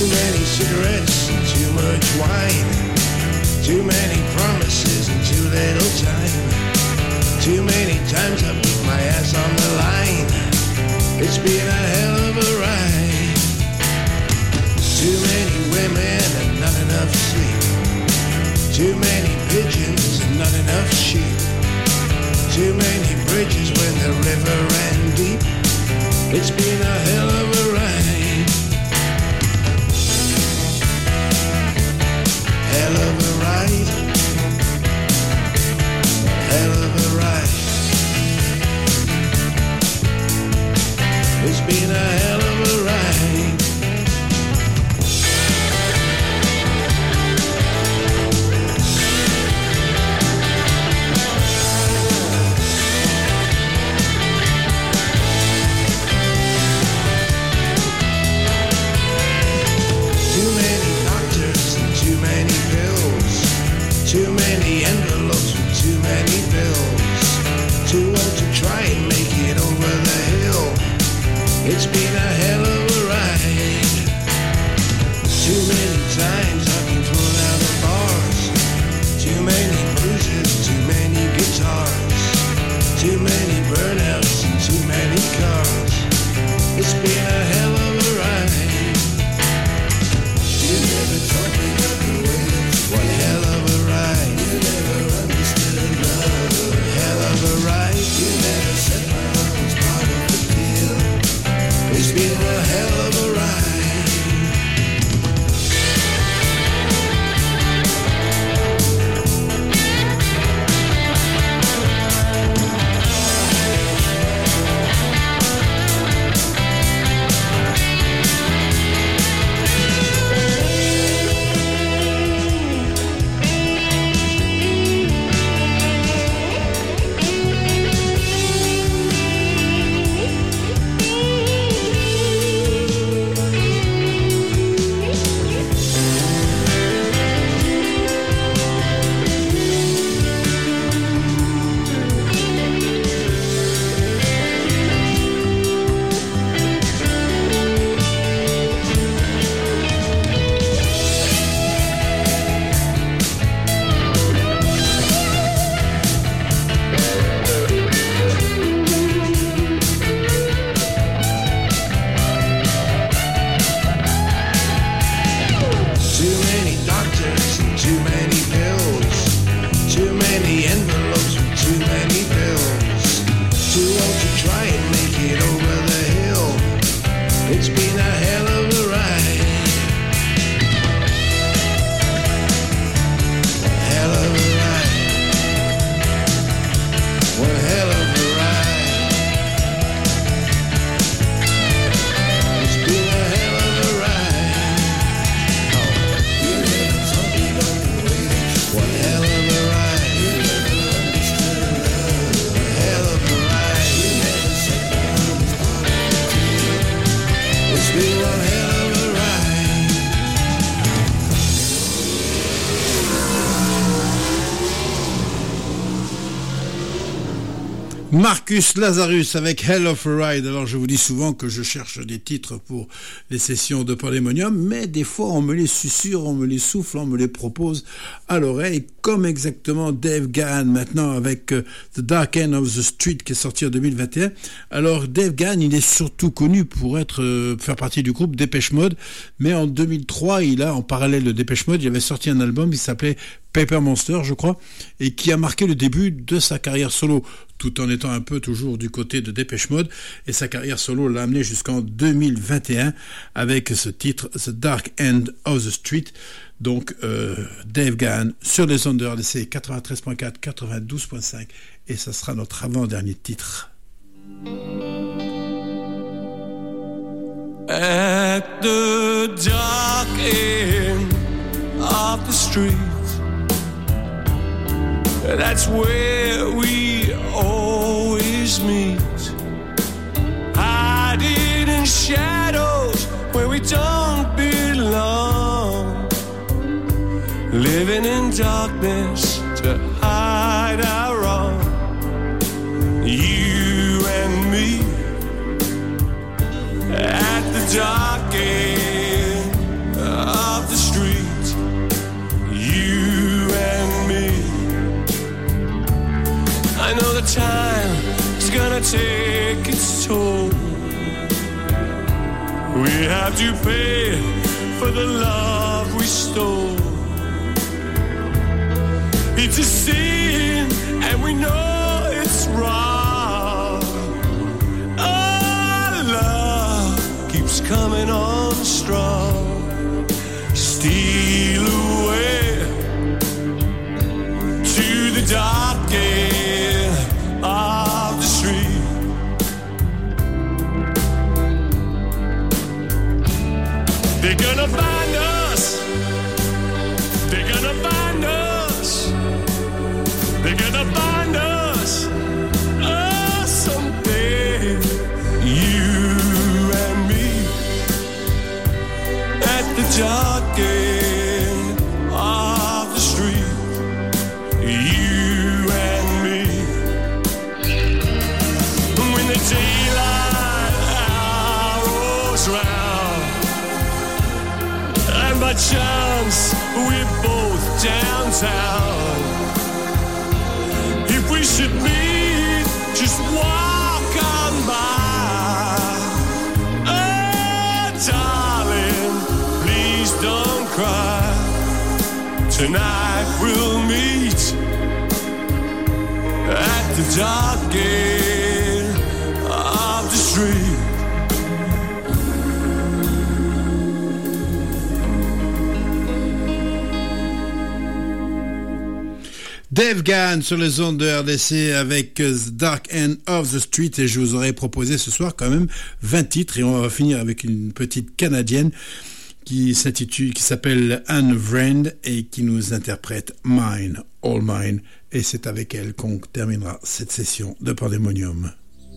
Too many cigarettes and too much wine. Too many promises and too little time. Too many times I put my ass on the line. It's been a hell of a ride. Too many women and not enough sleep. Too many pigeons and not enough sheep. Too many bridges when the river ran deep. It's been a hell of a ride. Hell of a ride. Hell of a ride. It's been a hell of a ride. Too many envelopes with too many bills. Too old to try and make it over the hill. It's been a hell of a ride. Too many times I've been thrown out of bars. Too many bruises, too many guitars. Too many burnouts and too many cars. It's been a hell of a ride. You never taught me nothing ways. One hell of a ride. You never understood love. Hell of a ride. You never said my love was part of the deal. It's been a hell of a ride. Marcus Lazarus avec Hell of a Ride. Alors je vous dis souvent que je cherche des titres pour les sessions de Pandemonium, mais des fois on me les susurre, on me les souffle, on me les propose à l'oreille, comme exactement Dave Gahan maintenant avec The Dark End of the Street qui est sorti en 2021. Alors Dave Gahan, il est surtout connu pour faire partie du groupe Depeche Mode, mais en 2003, en parallèle de Depeche Mode, il avait sorti un album qui s'appelait Paper Monster, je crois, et qui a marqué le début de sa carrière solo, tout en étant un peu toujours du côté de Depeche Mode, et sa carrière solo l'a amené jusqu'en 2021 avec ce titre The Dark End of the Street. Donc Dave Gahan sur les ondes de RDC 93.4, 92.5, et ça sera notre avant-dernier titre. At the dark end of the street, that's where we always meet, hiding in shadows where we don't belong, living in darkness to hide our wrong. You and me at the dark end have to pay for the love we stole. It's a sin, and we know it's wrong. Our love keeps coming on strong. Steal away to the dark end of the street. They're gonna find us. They're gonna find us. They're gonna find us. Oh, someday, you and me, at the dark end of the street. You and me. When the daylight hours round, and by chance we're both downtown. If we should meet, just walk on by. Oh, darling, please don't cry. Tonight we'll meet at the dark end of the street. Dave Gahan sur les ondes de RDC avec The Dark End of the Street, et je vous aurais proposé ce soir quand même 20 titres, et on va finir avec une petite Canadienne qui s'appelle Anne Vrend et qui nous interprète Mine, All Mine, et c'est avec elle qu'on terminera cette session de Pandemonium.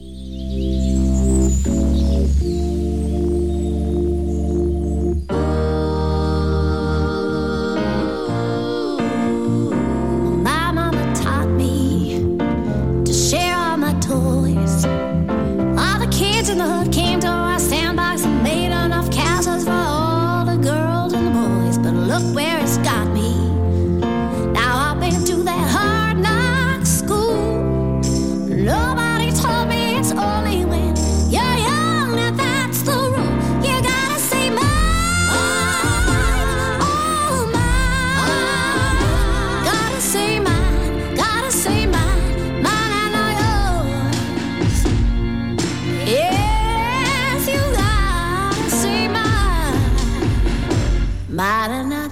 Where it's got me. Now I've been to that hard knock school. Nobody told me it's only when you're young that that's the rule. You gotta say mine, oh mine. Gotta say mine, mine and not yours. Yes, you gotta say mine, mine and not yours.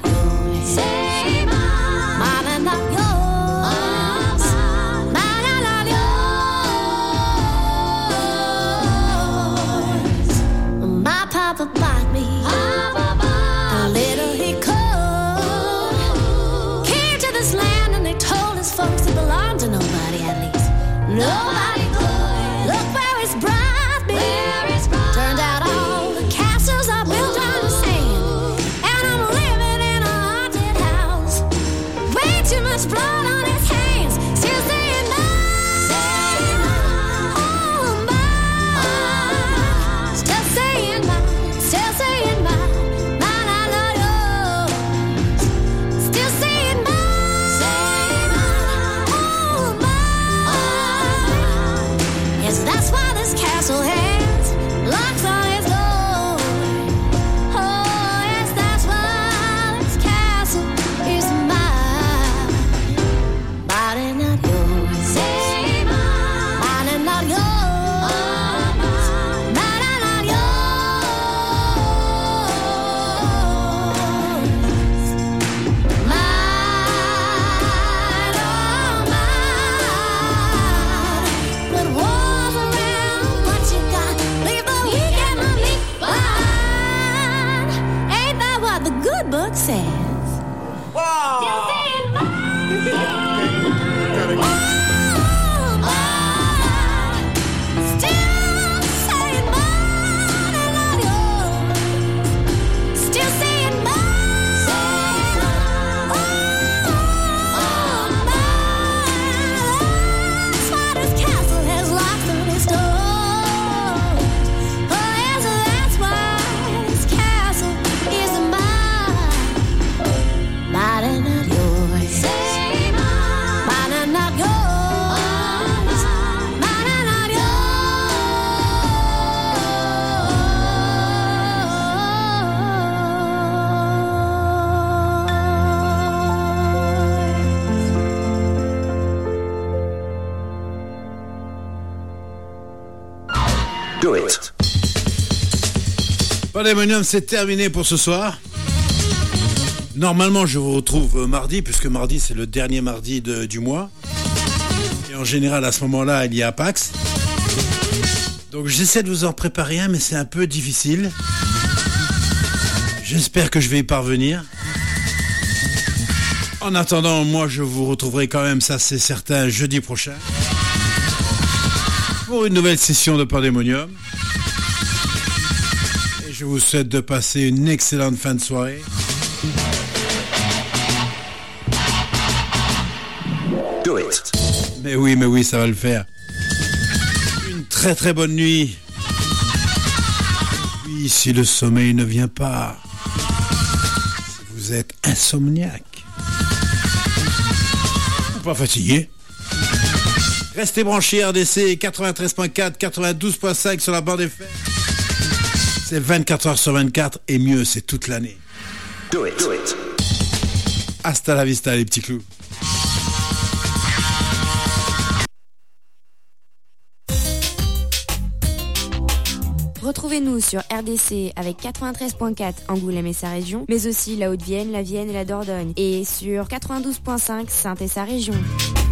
About me, the little he could. Came to this land and they told his folks it belonged to nobody, at least nobody could. Look where it's brought me. Turned out all the castles are built on the sand, and I'm living in a haunted house. Way too much blood on his hands. Still saying no. Oh my. Still saying no. Still saying mine, mine I love yours. Still saying mine, oh mine. Yes, that's why this castle has locks on its door. Oh, yes, that's why this castle is mine, mine and not yours. Say mine, mine and not yours. Book says. Wow. Mine and not yours. Say mine. Do it. Pandemonium, c'est terminé pour ce soir. Normalement, je vous retrouve mardi, puisque mardi, c'est le dernier mardi du mois. Et en général, à ce moment-là, il y a Pax. Donc, j'essaie de vous en préparer un, mais c'est un peu difficile. J'espère que je vais y parvenir. En attendant, moi, je vous retrouverai quand même, ça c'est certain, jeudi prochain. Pour une nouvelle session de Pandemonium. Et je vous souhaite de passer une excellente fin de soirée. Do it. Mais oui, ça va le faire. Une très très bonne nuit. Puis si le sommeil ne vient pas, si vous êtes insomniaque ou pas fatigué, restez branchés RDC 93.4, 92.5 sur la bande FM. C'est 24 heures sur 24 et mieux, c'est toute l'année. Do it. Do it. Hasta la vista les petits clous. Retrouvez-nous sur RDC avec 93.4 Angoulême et sa région, mais aussi la Haute-Vienne, la Vienne et la Dordogne, et sur 92.5 Saintes et sa région.